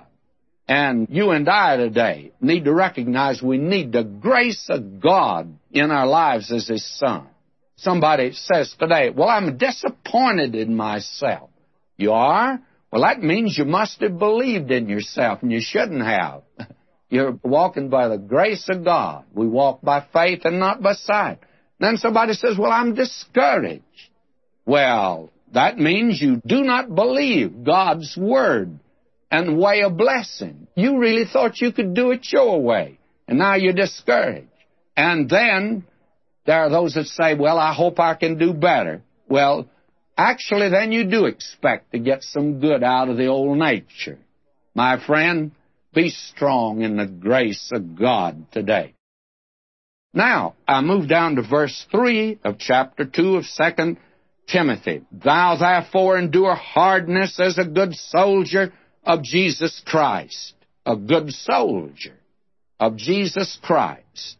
And you and I today need to recognize we need the grace of God in our lives as His Son. Somebody says today, well, I'm disappointed in myself. You are? Well, that means you must have believed in yourself, and you shouldn't have. You're walking by the grace of God. We walk by faith and not by sight. Then somebody says, well, I'm discouraged. Well, that means you do not believe God's Word and way of blessing. You really thought you could do it your way, and now you're discouraged. And then there are those that say, well, I hope I can do better. Well, actually, then you do expect to get some good out of the old nature. My friend, be strong in the grace of God today. Now, I move down to verse three of chapter two of Second Timothy. Thou therefore endure hardness as a good soldier of Jesus Christ. A good soldier of Jesus Christ.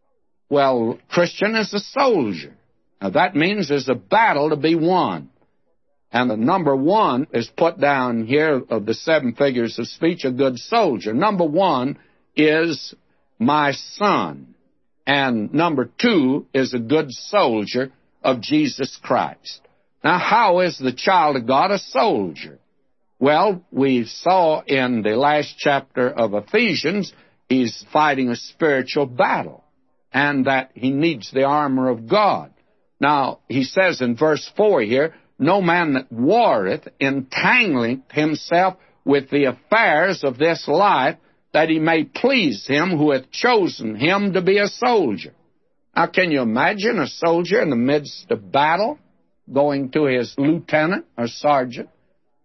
Well, Christian is a soldier. Now, that means there's a battle to be won. And the number one is put down here of the seven figures of speech, a good soldier. Number one is my son. And number two is a good soldier of Jesus Christ. Now, how is the child of God a soldier? Well, we saw in the last chapter of Ephesians, he's fighting a spiritual battle, and that he needs the armor of God. Now, he says in verse four here, no man that warreth entangling himself with the affairs of this life, that he may please him who hath chosen him to be a soldier. Now, can you imagine a soldier in the midst of battle going to his lieutenant or sergeant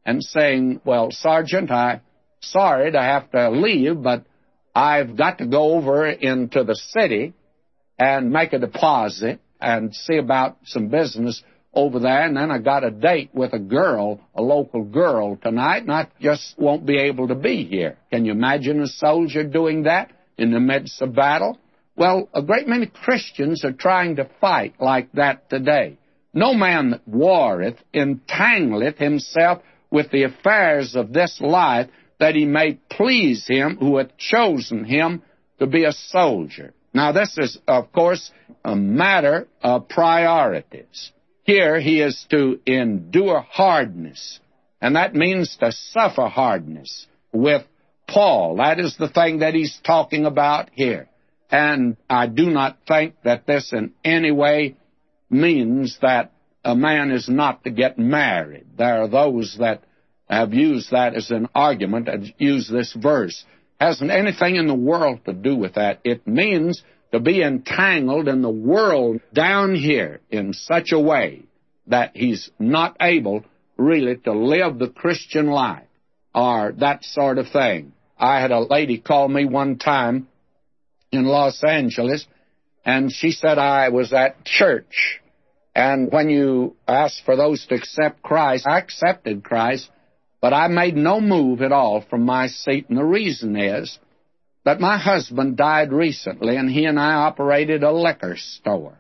and saying, well, Sergeant, I'm sorry to have to leave, but I've got to go over into the city and make a deposit and see about some business over there, and then I got a date with a girl, a local girl tonight, and I just won't be able to be here. Can you imagine a soldier doing that in the midst of battle? Well, a great many Christians are trying to fight like that today. No man that warreth entangleth himself with the affairs of this life, that he may please him who hath chosen him to be a soldier. Now, this is, of course, a matter of priorities. Here he is to endure hardness, and that means to suffer hardness with Paul. That is the thing that he's talking about here. And I do not think that this in any way means that a man is not to get married. There are those that have used that as an argument and used this verse. Hasn't anything in the world to do with that. It means to be entangled in the world down here in such a way that he's not able really to live the Christian life or that sort of thing. I had a lady call me one time in Los Angeles, and she said I was at church, and when you asked for those to accept Christ, I accepted Christ, but I made no move at all from my seat, and the reason is that my husband died recently, and he and I operated a liquor store.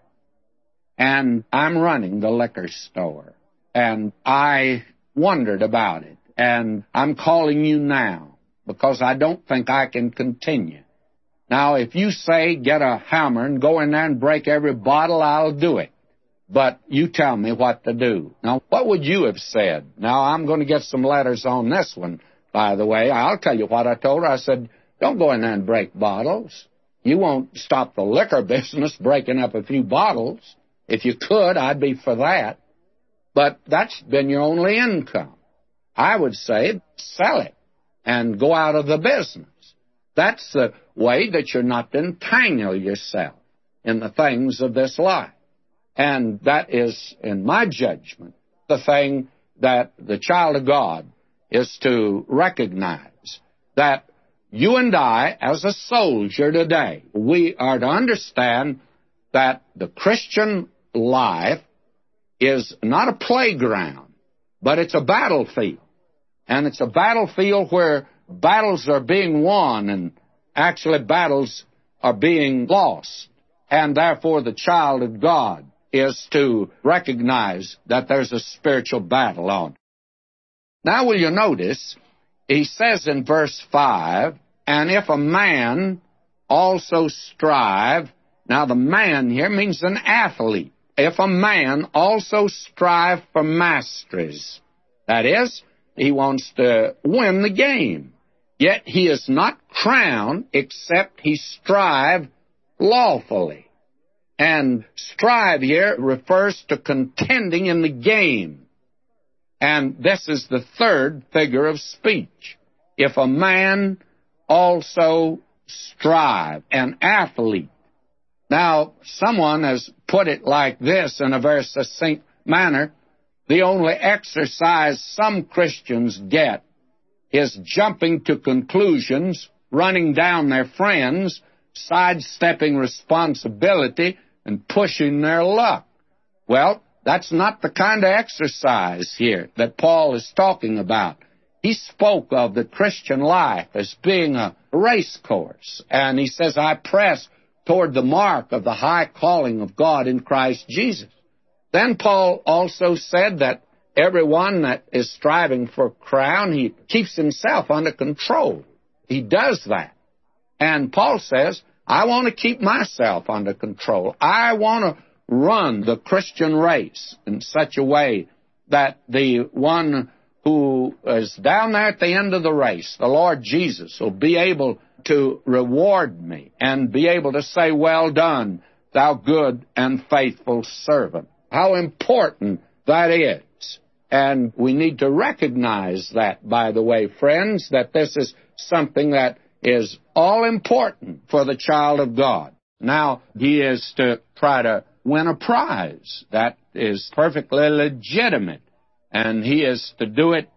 And I'm running the liquor store. And I wondered about it. And I'm calling you now because I don't think I can continue. Now, if you say get a hammer and go in there and break every bottle, I'll do it. But you tell me what to do. Now, what would you have said? Now, I'm going to get some letters on this one, by the way. I'll tell you what I told her. I said, don't go in there and break bottles. You won't stop the liquor business breaking up a few bottles. If you could, I'd be for that. But that's been your only income. I would say sell it and go out of the business. That's the way that you're not to entangle yourself in the things of this life. And that is, in my judgment, the thing that the child of God is to recognize, that you and I, as a soldier today, we are to understand that the Christian life is not a playground, but it's a battlefield. And it's a battlefield where battles are being won and actually battles are being lost. And therefore the child of God is to recognize that there's a spiritual battle on. Now will you notice, he says in verse five, and if a man also strive, now the man here means an athlete. If a man also strive for masteries, that is, he wants to win the game, yet he is not crowned except he strive lawfully. And strive here refers to contending in the game. And this is the third figure of speech. If a man also strive, an athlete. Now, someone has put it like this in a very succinct manner. The only exercise some Christians get is jumping to conclusions, running down their friends, sidestepping responsibility, and pushing their luck. Well, that's not the kind of exercise here that Paul is talking about. He spoke of the Christian life as being a race course, and he says, I press toward the mark of the high calling of God in Christ Jesus. Then Paul also said that everyone that is striving for a crown, he keeps himself under control. He does that. And Paul says, I want to keep myself under control. I want to run the Christian race in such a way that the one who is down there at the end of the race, the Lord Jesus, will be able to reward me and be able to say, well done, thou good and faithful servant. How important that is. And we need to recognize that, by the way, friends, that this is something that is all important for the child of God. Now, he is to try to win a prize. That is perfectly legitimate. And he is to do it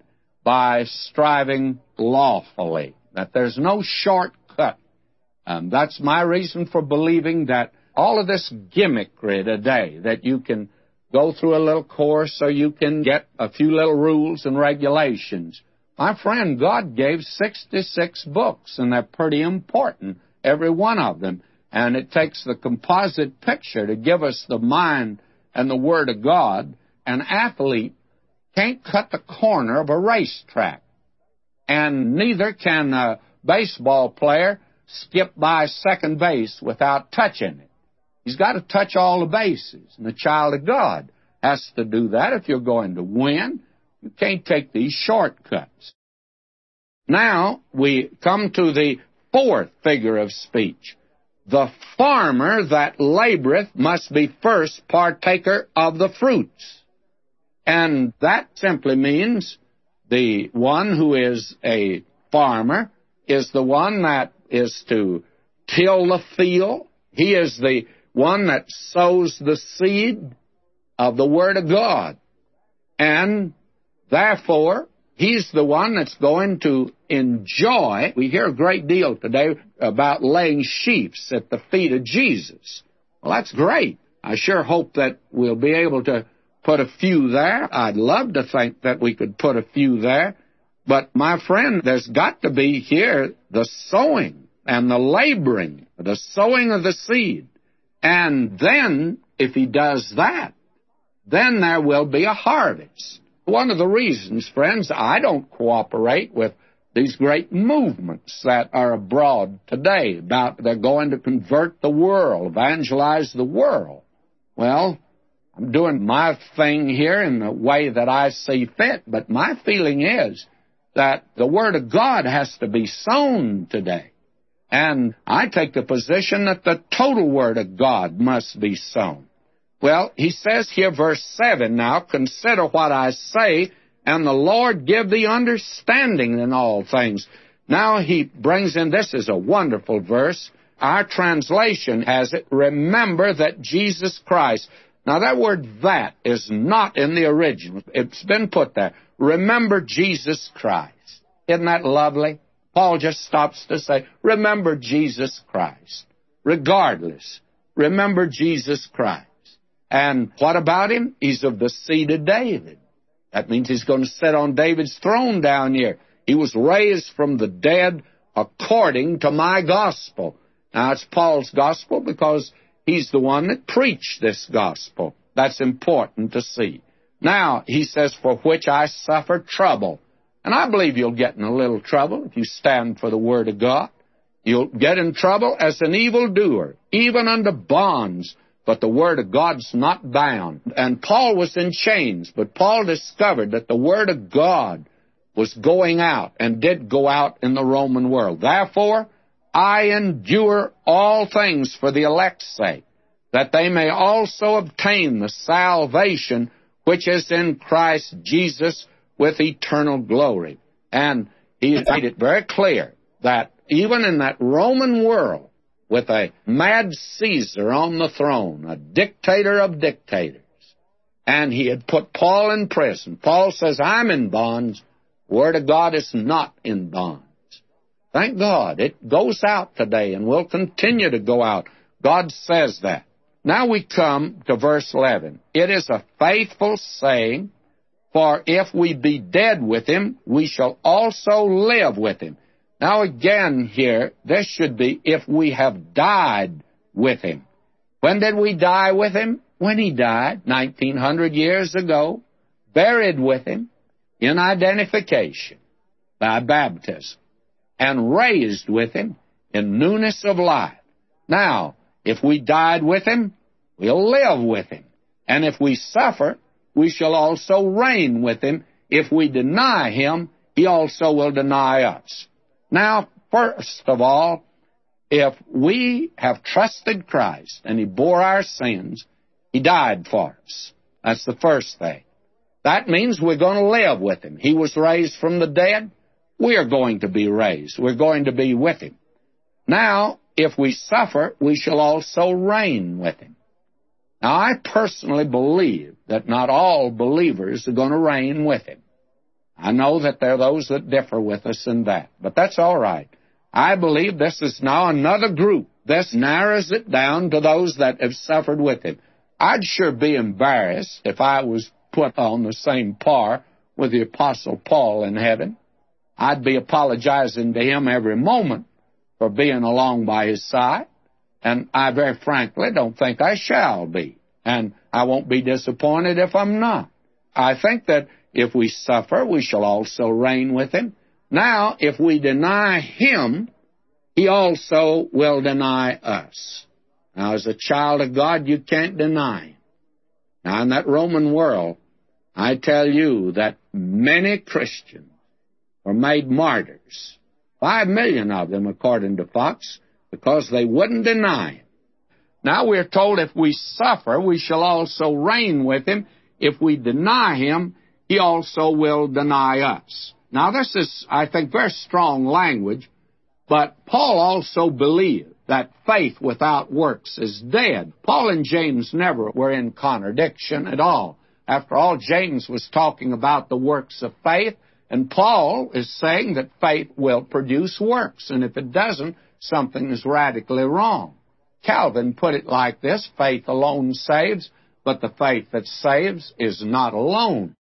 by striving lawfully, that there's no shortcut. Um, that's my reason for believing that all of this gimmickry today, that you can go through a little course or you can get a few little rules and regulations. My friend, God gave sixty-six books, and they're pretty important, every one of them. And it takes the composite picture to give us the mind and the Word of God. An athlete can't cut the corner of a racetrack, and neither can a baseball player skip by second base without touching it. He's got to touch all the bases, and the child of God has to do that if you're going to win. You can't take these shortcuts. Now we come to the fourth figure of speech. The farmer that laboreth must be first partaker of the fruits. And that simply means the one who is a farmer is the one that is to till the field. He is the one that sows the seed of the Word of God. And therefore, he's the one that's going to enjoy. We hear a great deal today about laying sheaves at the feet of Jesus. Well, that's great. I sure hope that we'll be able to put a few there. I'd love to think that we could put a few there. But, my friend, there's got to be here the sowing and the laboring, the sowing of the seed. And then, if he does that, then there will be a harvest. One of the reasons, friends, I don't cooperate with these great movements that are abroad today about they're going to convert the world, evangelize the world. Well, I'm doing my thing here in the way that I see fit, but my feeling is that the Word of God has to be sown today. And I take the position that the total Word of God must be sown. Well, he says here, verse seven, now, consider what I say, and the Lord give thee understanding in all things. Now he brings in, this is a wonderful verse. Our translation has it, remember that Jesus Christ. Now that word that is not in the original. It's been put there. Remember Jesus Christ. Isn't that lovely? Paul just stops to say, remember Jesus Christ. Regardless, remember Jesus Christ. And what about him? He's of the seed of David. That means he's going to sit on David's throne down here. He was raised from the dead according to my gospel. Now, it's Paul's gospel because he's the one that preached this gospel. That's important to see. Now, he says, for which I suffer trouble. And I believe you'll get in a little trouble if you stand for the Word of God. You'll get in trouble as an evildoer, even under bonds. But the Word of God's not bound. And Paul was in chains, but Paul discovered that the Word of God was going out and did go out in the Roman world. Therefore, I endure all things for the elect's sake, that they may also obtain the salvation which is in Christ Jesus with eternal glory. And he made it very clear that even in that Roman world, with a mad Caesar on the throne, a dictator of dictators, and he had put Paul in prison. Paul says, I'm in bonds. Word of God is not in bonds. Thank God. It goes out today and will continue to go out. God says that. Now we come to verse eleven. It is a faithful saying, for if we be dead with him, we shall also live with him. Now again here, this should be if we have died with him. When did we die with him? When he died, nineteen hundred years ago, buried with him in identification by baptism, and raised with him in newness of life. Now, if we died with him, we'll live with him. And if we suffer, we shall also reign with him. If we deny him, he also will deny us. Now, first of all, if we have trusted Christ and he bore our sins, he died for us. That's the first thing. That means we're going to live with him. He was raised from the dead. We're going to be raised. We're going to be with him. Now, if we suffer, we shall also reign with him. Now, I personally believe that not all believers are going to reign with him. I know that there are those that differ with us in that, but that's all right. I believe this is now another group. This narrows it down to those that have suffered with him. I'd sure be embarrassed if I was put on the same par with the Apostle Paul in heaven. I'd be apologizing to him every moment for being along by his side, and I very frankly don't think I shall be, and I won't be disappointed if I'm not. I think that if we suffer, we shall also reign with him. Now, if we deny him, he also will deny us. Now, as a child of God, you can't deny him. Now, in that Roman world, I tell you that many Christians were made martyrs. Five million of them, according to Fox, because they wouldn't deny him. Now, we're told if we suffer, we shall also reign with him. If we deny him, he also will deny us. Now, this is, I think, very strong language, but Paul also believed that faith without works is dead. Paul and James never were in contradiction at all. After all, James was talking about the works of faith, and Paul is saying that faith will produce works, and if it doesn't, something is radically wrong. Calvin put it like this: faith alone saves, but the faith that saves is not alone.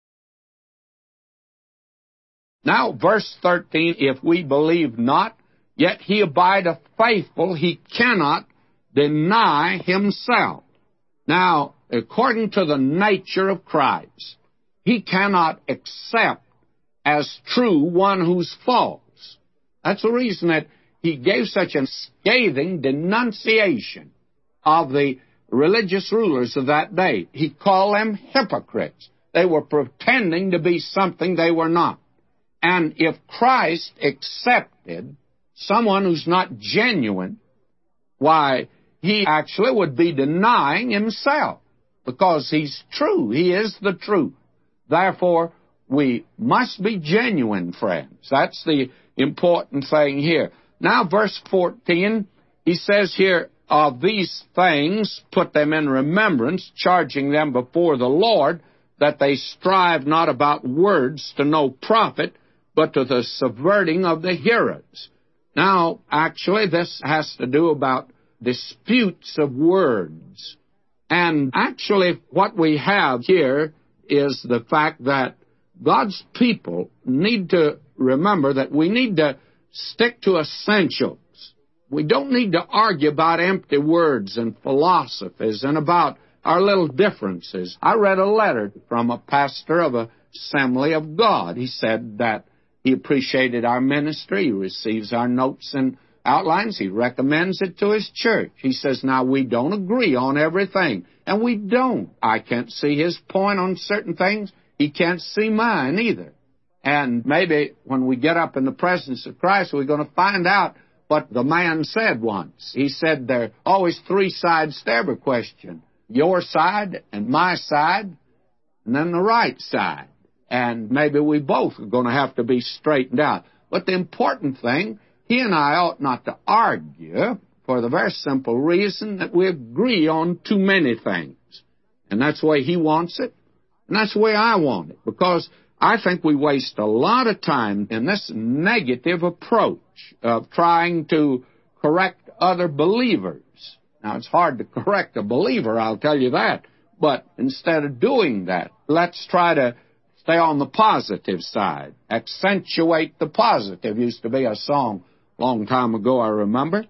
Now, verse thirteen, if we believe not, yet he abideth faithful, he cannot deny himself. Now, according to the nature of Christ, he cannot accept as true one who's false. That's the reason that he gave such a scathing denunciation of the religious rulers of that day. He called them hypocrites. They were pretending to be something they were not. And if Christ accepted someone who's not genuine, why, he actually would be denying himself, because he's true. He is the truth. Therefore, we must be genuine, friends. That's the important thing here. Now, verse fourteen, he says here, of these things put them in remembrance, charging them before the Lord, that they strive not about words to no profit, but to the subverting of the hearers. Now, actually, this has to do about disputes of words. And actually, what we have here is the fact that God's people need to remember that we need to stick to essentials. We don't need to argue about empty words and philosophies and about our little differences. I read a letter from a pastor of an Assembly of God. He said that he appreciated our ministry. He receives our notes and outlines. He recommends it to his church. He says, now, we don't agree on everything. And we don't. I can't see his point on certain things. He can't see mine either. And maybe when we get up in the presence of Christ, we're going to find out what the man said once. He said there are always three sides to every question: your side and my side, and then the right side. And maybe we both are going to have to be straightened out. But the important thing, he and I ought not to argue for the very simple reason that we agree on too many things. And that's the way he wants it, and that's the way I want it, because I think we waste a lot of time in this negative approach of trying to correct other believers. Now, it's hard to correct a believer, I'll tell you that. But instead of doing that, let's try to stay on the positive side. Accentuate the positive. Used to be a song a long time ago, I remember.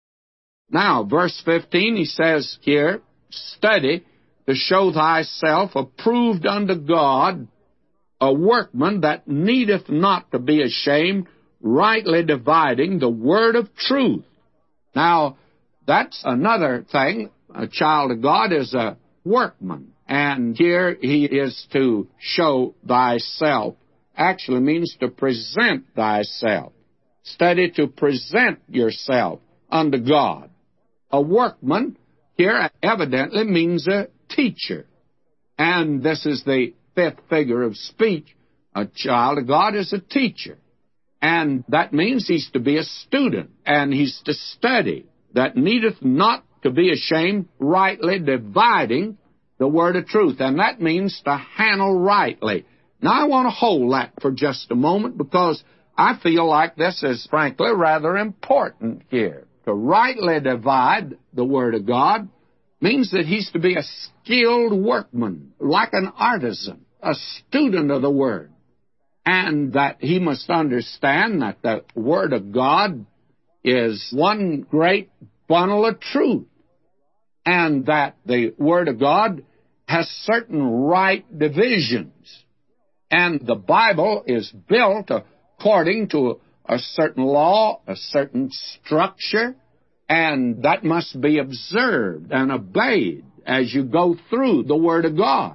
Now, verse fifteen, he says here, study to show thyself approved unto God, a workman that needeth not to be ashamed, rightly dividing the word of truth. Now, that's another thing. A child of God is a workman. And here he is to show thyself. Actually means to present thyself. Study to present yourself unto God. A workman here evidently means a teacher. And this is the fifth figure of speech. A child of God is a teacher. And that means he's to be a student, and he's to study, that needeth not to be ashamed, rightly dividing the word of truth. And that means to handle rightly. Now, I want to hold that for just a moment because I feel like this is, frankly, rather important here. To rightly divide the Word of God means that he's to be a skilled workman, like an artisan, a student of the Word, and that he must understand that the Word of God is one great bundle of truth, and that the Word of God has certain right divisions, and the Bible is built according to a certain law, a certain structure, and that must be observed and obeyed as you go through the Word of God.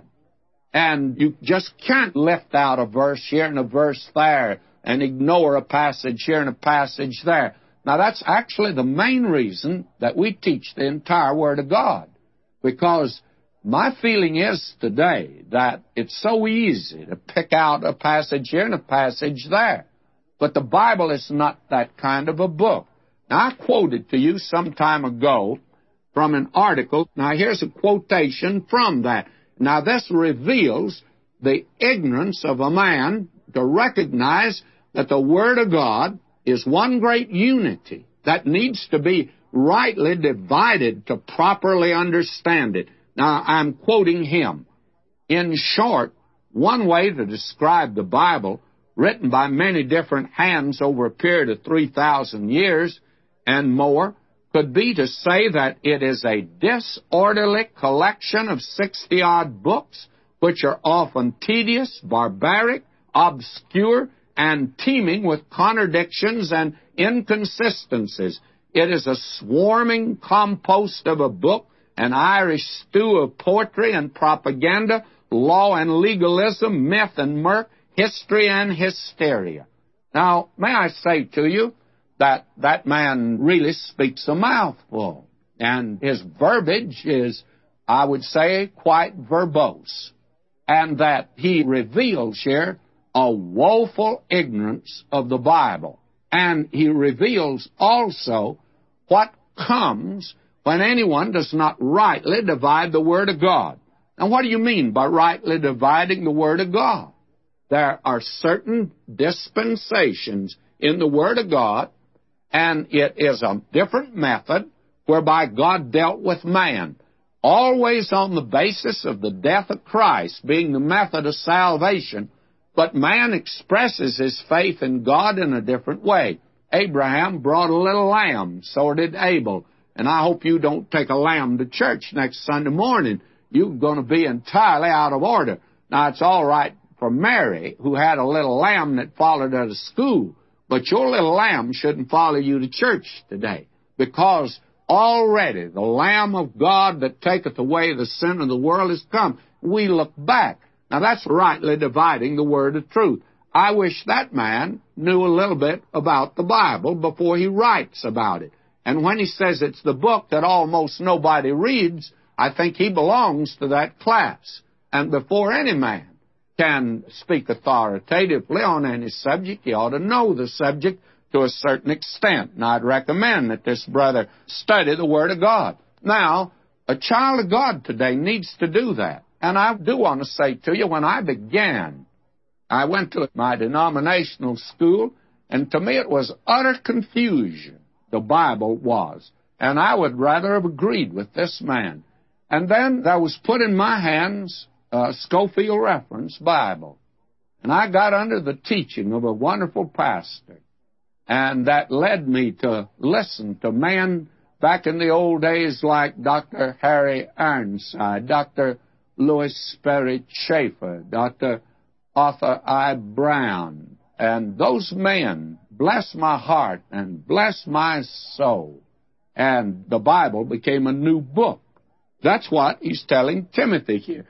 And you just can't lift out a verse here and a verse there and ignore a passage here and a passage there. Now, that's actually the main reason that we teach the entire Word of God, because my feeling is today that it's so easy to pick out a passage here and a passage there. But the Bible is not that kind of a book. Now, I quoted to you some time ago from an article. Now, here's a quotation from that. Now, this reveals the ignorance of a man to recognize that the Word of God is one great unity that needs to be rightly divided to properly understand it. Now, I'm quoting him. In short, one way to describe the Bible, written by many different hands over a period of three thousand years and more, could be to say that it is a disorderly collection of sixty-odd books, which are often tedious, barbaric, obscure, and teeming with contradictions and inconsistencies. It is a swarming compost of a book, an Irish stew of poetry and propaganda, law and legalism, myth and mirth, history and hysteria. Now, may I say to you that that man really speaks a mouthful, and his verbiage is, I would say, quite verbose, and that he reveals here a woeful ignorance of the Bible. And he reveals also what comes when anyone does not rightly divide the Word of God. Now, what do you mean by rightly dividing the Word of God? There are certain dispensations in the Word of God, and it is a different method whereby God dealt with man, always on the basis of the death of Christ being the method of salvation, but man expresses his faith in God in a different way. Abraham brought a little lamb, so did Abel. And I hope you don't take a lamb to church next Sunday morning. You're going to be entirely out of order. Now, it's all right for Mary, who had a little lamb that followed her to school, but your little lamb shouldn't follow you to church today, because already the Lamb of God that taketh away the sin of the world is come. We look back. Now, that's rightly dividing the word of truth. I wish that man knew a little bit about the Bible before he writes about it. And when he says it's the book that almost nobody reads, I think he belongs to that class. And before any man can speak authoritatively on any subject, he ought to know the subject to a certain extent. And I'd recommend that this brother study the Word of God. Now, a child of God today needs to do that. And I do want to say to you, when I began, I went to my denominational school, and to me it was utter confusion, the Bible was. And I would rather have agreed with this man. And then there was put in my hands a Scofield Reference Bible. And I got under the teaching of a wonderful pastor. And that led me to listen to men back in the old days like Doctor Harry Ironside, Doctor Louis Sperry Chafer, Doctor Arthur I. Brown. And those men bless my heart and bless my soul. And the Bible became a new book. That's what he's telling Timothy here.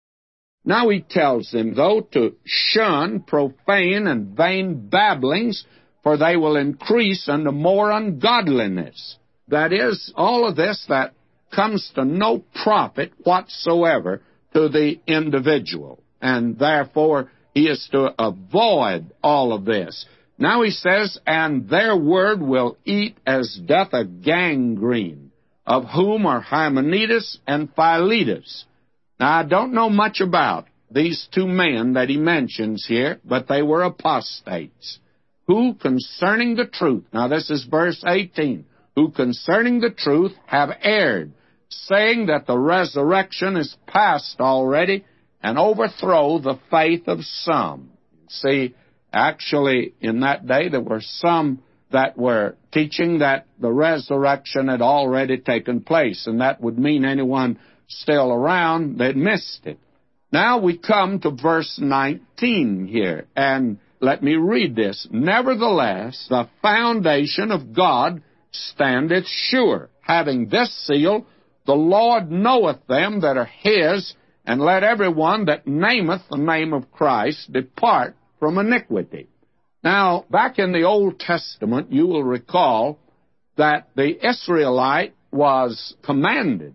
Now he tells him, though, to shun profane and vain babblings, for they will increase unto more ungodliness. That is, all of this that comes to no profit whatsoever to the individual. And therefore, he is to avoid all of this. Now he says, and their word will eat as doth a gangrene, of whom are Hymenaeus and Philetus. Now, I don't know much about these two men that he mentions here, but they were apostates, who concerning the truth, now this is verse eighteen, who concerning the truth have erred, saying that the resurrection is past already, and overthrow the faith of some. See, actually, in that day, there were some that were teaching that the resurrection had already taken place, and that would mean anyone still around, they'd missed it. Now we come to verse nineteen here, and let me read this. Nevertheless, the foundation of God standeth sure, having this seal, the Lord knoweth them that are his, and let every one that nameth the name of Christ depart from iniquity. Now, back in the Old Testament, you will recall that the Israelite was commanded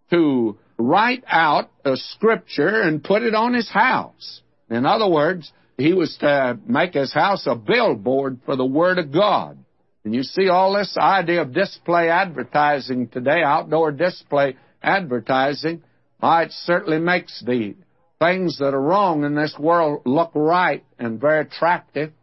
to write out a scripture and put it on his house. In other words, he was to make his house a billboard for the Word of God. And you see all this idea of display advertising today, outdoor display advertising, well, it certainly makes the things that are wrong in this world look right and very attractive.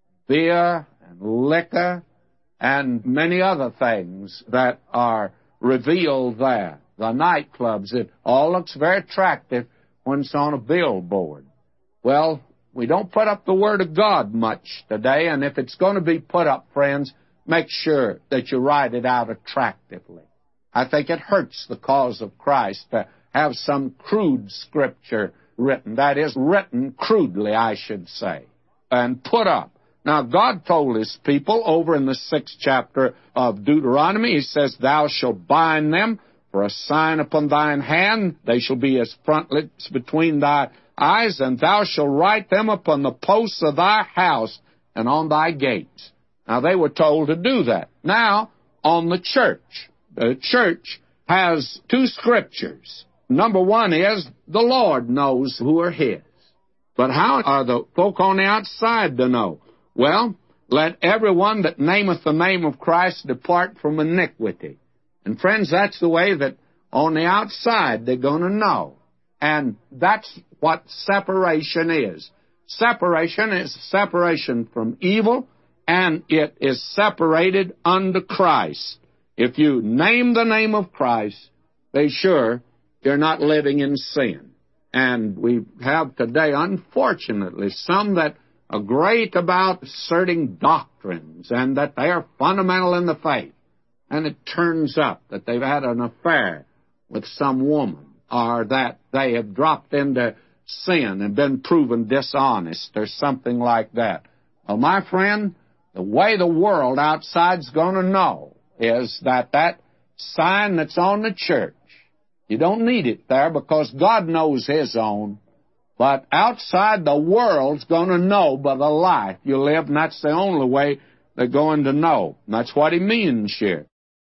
Beer and liquor and many other things that are revealed there. The nightclubs, it all looks very attractive when it's on a billboard. Well, we don't put up the Word of God much today, and if it's going to be put up, friends, make sure that you write it out attractively. I think it hurts the cause of Christ to have some crude scripture written, that is, written crudely, I should say, and put up. Now, God told His people over in the sixth chapter of Deuteronomy, He says, Thou shalt bind them for a sign upon thine hand, they shall be as frontlets between thy eyes, and thou shalt write them upon the posts of thy house and on thy gates. Now, they were told to do that. Now, on the church. The church has two scriptures. Number one is, the Lord knows who are His. But how are the folk on the outside to know? Well, let everyone that nameth the name of Christ depart from iniquity. And friends, that's the way that on the outside they're going to know. And that's what separation is. Separation is separation from evil, and it is separated unto Christ. If you name the name of Christ, be sure you're not living in sin. And we have today, unfortunately, some that are great about asserting doctrines and that they are fundamental in the faith. And it turns up that they've had an affair with some woman, or that they have dropped into sin and been proven dishonest, or something like that. Well, my friend, the way the world outside's going to know is that that sign that's on the church, you don't need it there because God knows His own. But outside, the world's going to know by the life you live, and that's the only way they're going to know. And that's what He means here.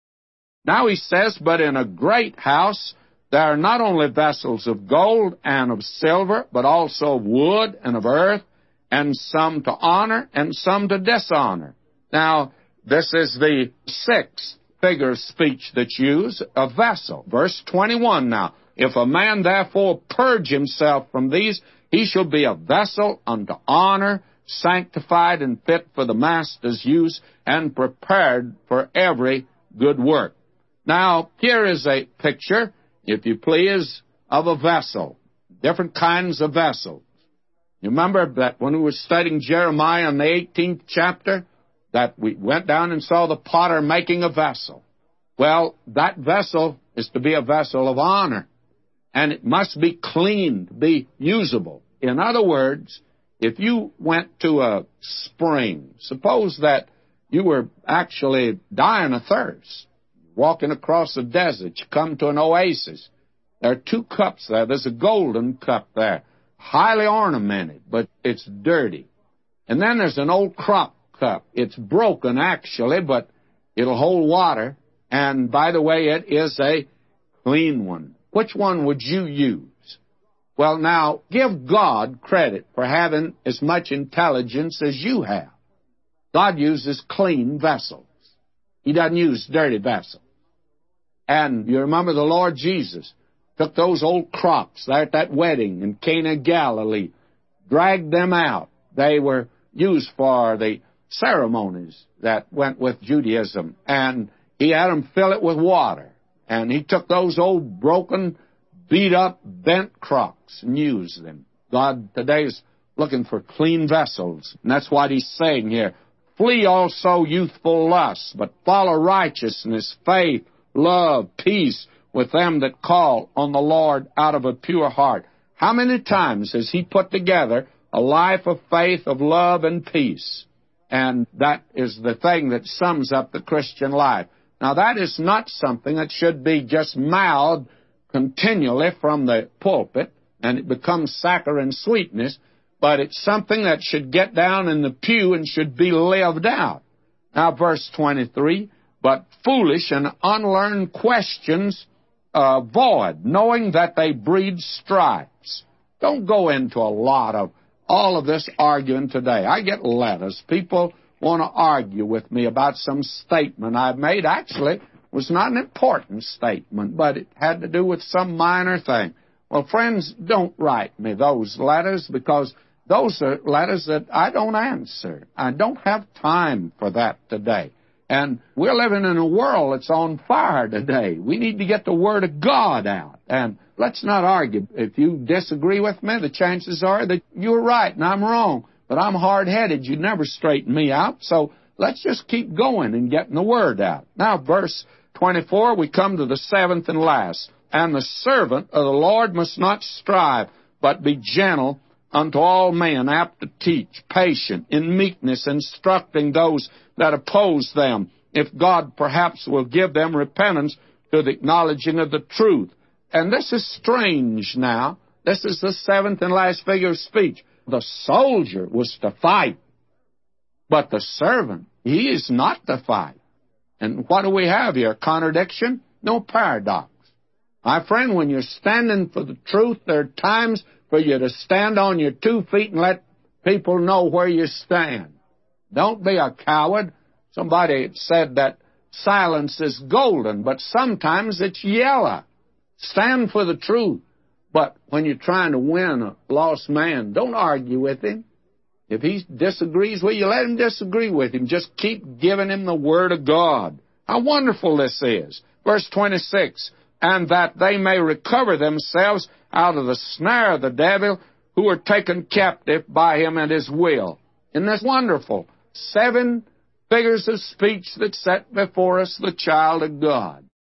Now He says, But in a great house there are not only vessels of gold and of silver, but also of wood and of earth, and some to honor and some to dishonor. Now, this is the sixth figure of speech that's used, a vessel. Verse twenty-one now. If a man therefore purge himself from these, he shall be a vessel unto honor, sanctified and fit for the master's use, and prepared for every good work. Now, here is a picture, if you please, of a vessel, different kinds of vessels. You remember that when we were studying Jeremiah in the eighteenth chapter, that we went down and saw the potter making a vessel. Well, that vessel is to be a vessel of honor, and it must be clean to be usable. In other words, if you went to a spring, suppose that you were actually dying of thirst, walking across the desert, you come to an oasis. There are two cups there. There's a golden cup there, highly ornamented, but it's dirty. And then there's an old crop cup. It's broken, actually, but it'll hold water. And, by the way, it is a clean one. Which one would you use? Well, now, give God credit for having as much intelligence as you have. God uses clean vessels. He doesn't use dirty vessels. And you remember the Lord Jesus, took those old crops there at that wedding in Cana of Galilee, dragged them out. They were used for the ceremonies that went with Judaism, and he had them fill it with water. And he took those old broken, beat-up, bent crocks and used them. God today is looking for clean vessels, and that's what he's saying here. Flee also youthful lusts, but follow righteousness, faith, love, peace with them that call on the Lord out of a pure heart. How many times has he put together a life of faith, of love, and peace? And that is the thing that sums up the Christian life. Now, that is not something that should be just mouthed continually from the pulpit, and it becomes saccharine sweetness, but it's something that should get down in the pew and should be lived out. Now, verse twenty-three, but foolish and unlearned questions avoid, knowing that they breed strifes. Don't go into a lot of all of this arguing today. I get letters. People want to argue with me about some statement I've made. Actually, it was not an important statement, but it had to do with some minor thing. Well, friends, don't write me those letters, because those are letters that I don't answer. I don't have time for that today. And we're living in a world that's on fire today. We need to get the Word of God out. And let's not argue. If you disagree with me, the chances are that you're right and I'm wrong. But I'm hard-headed. You'd never straighten me out. So let's just keep going and getting the Word out. Now, verse twenty-four, we come to the seventh and last. And the servant of the Lord must not strive, but be gentle unto all men, apt to teach, patient, in meekness, instructing those that oppose them, if God perhaps will give them repentance to the acknowledging of the truth. And this is strange now. This is the seventh and last figure of speech. The soldier was to fight, but the servant, he is not to fight. And what do we have here? Contradiction? No, paradox. My friend, when you're standing for the truth, there are times for you to stand on your two feet and let people know where you stand. Don't be a coward. Somebody said that silence is golden, but sometimes it's yellow. Stand for the truth. But when you're trying to win a lost man, don't argue with him. If he disagrees with you, let him disagree with him. Just keep giving him the Word of God. How wonderful this is. Verse twenty-six, and that they may recover themselves out of the snare of the devil, who are taken captive by him at his will. Isn't this wonderful? Seven figures of speech that set before us the child of God.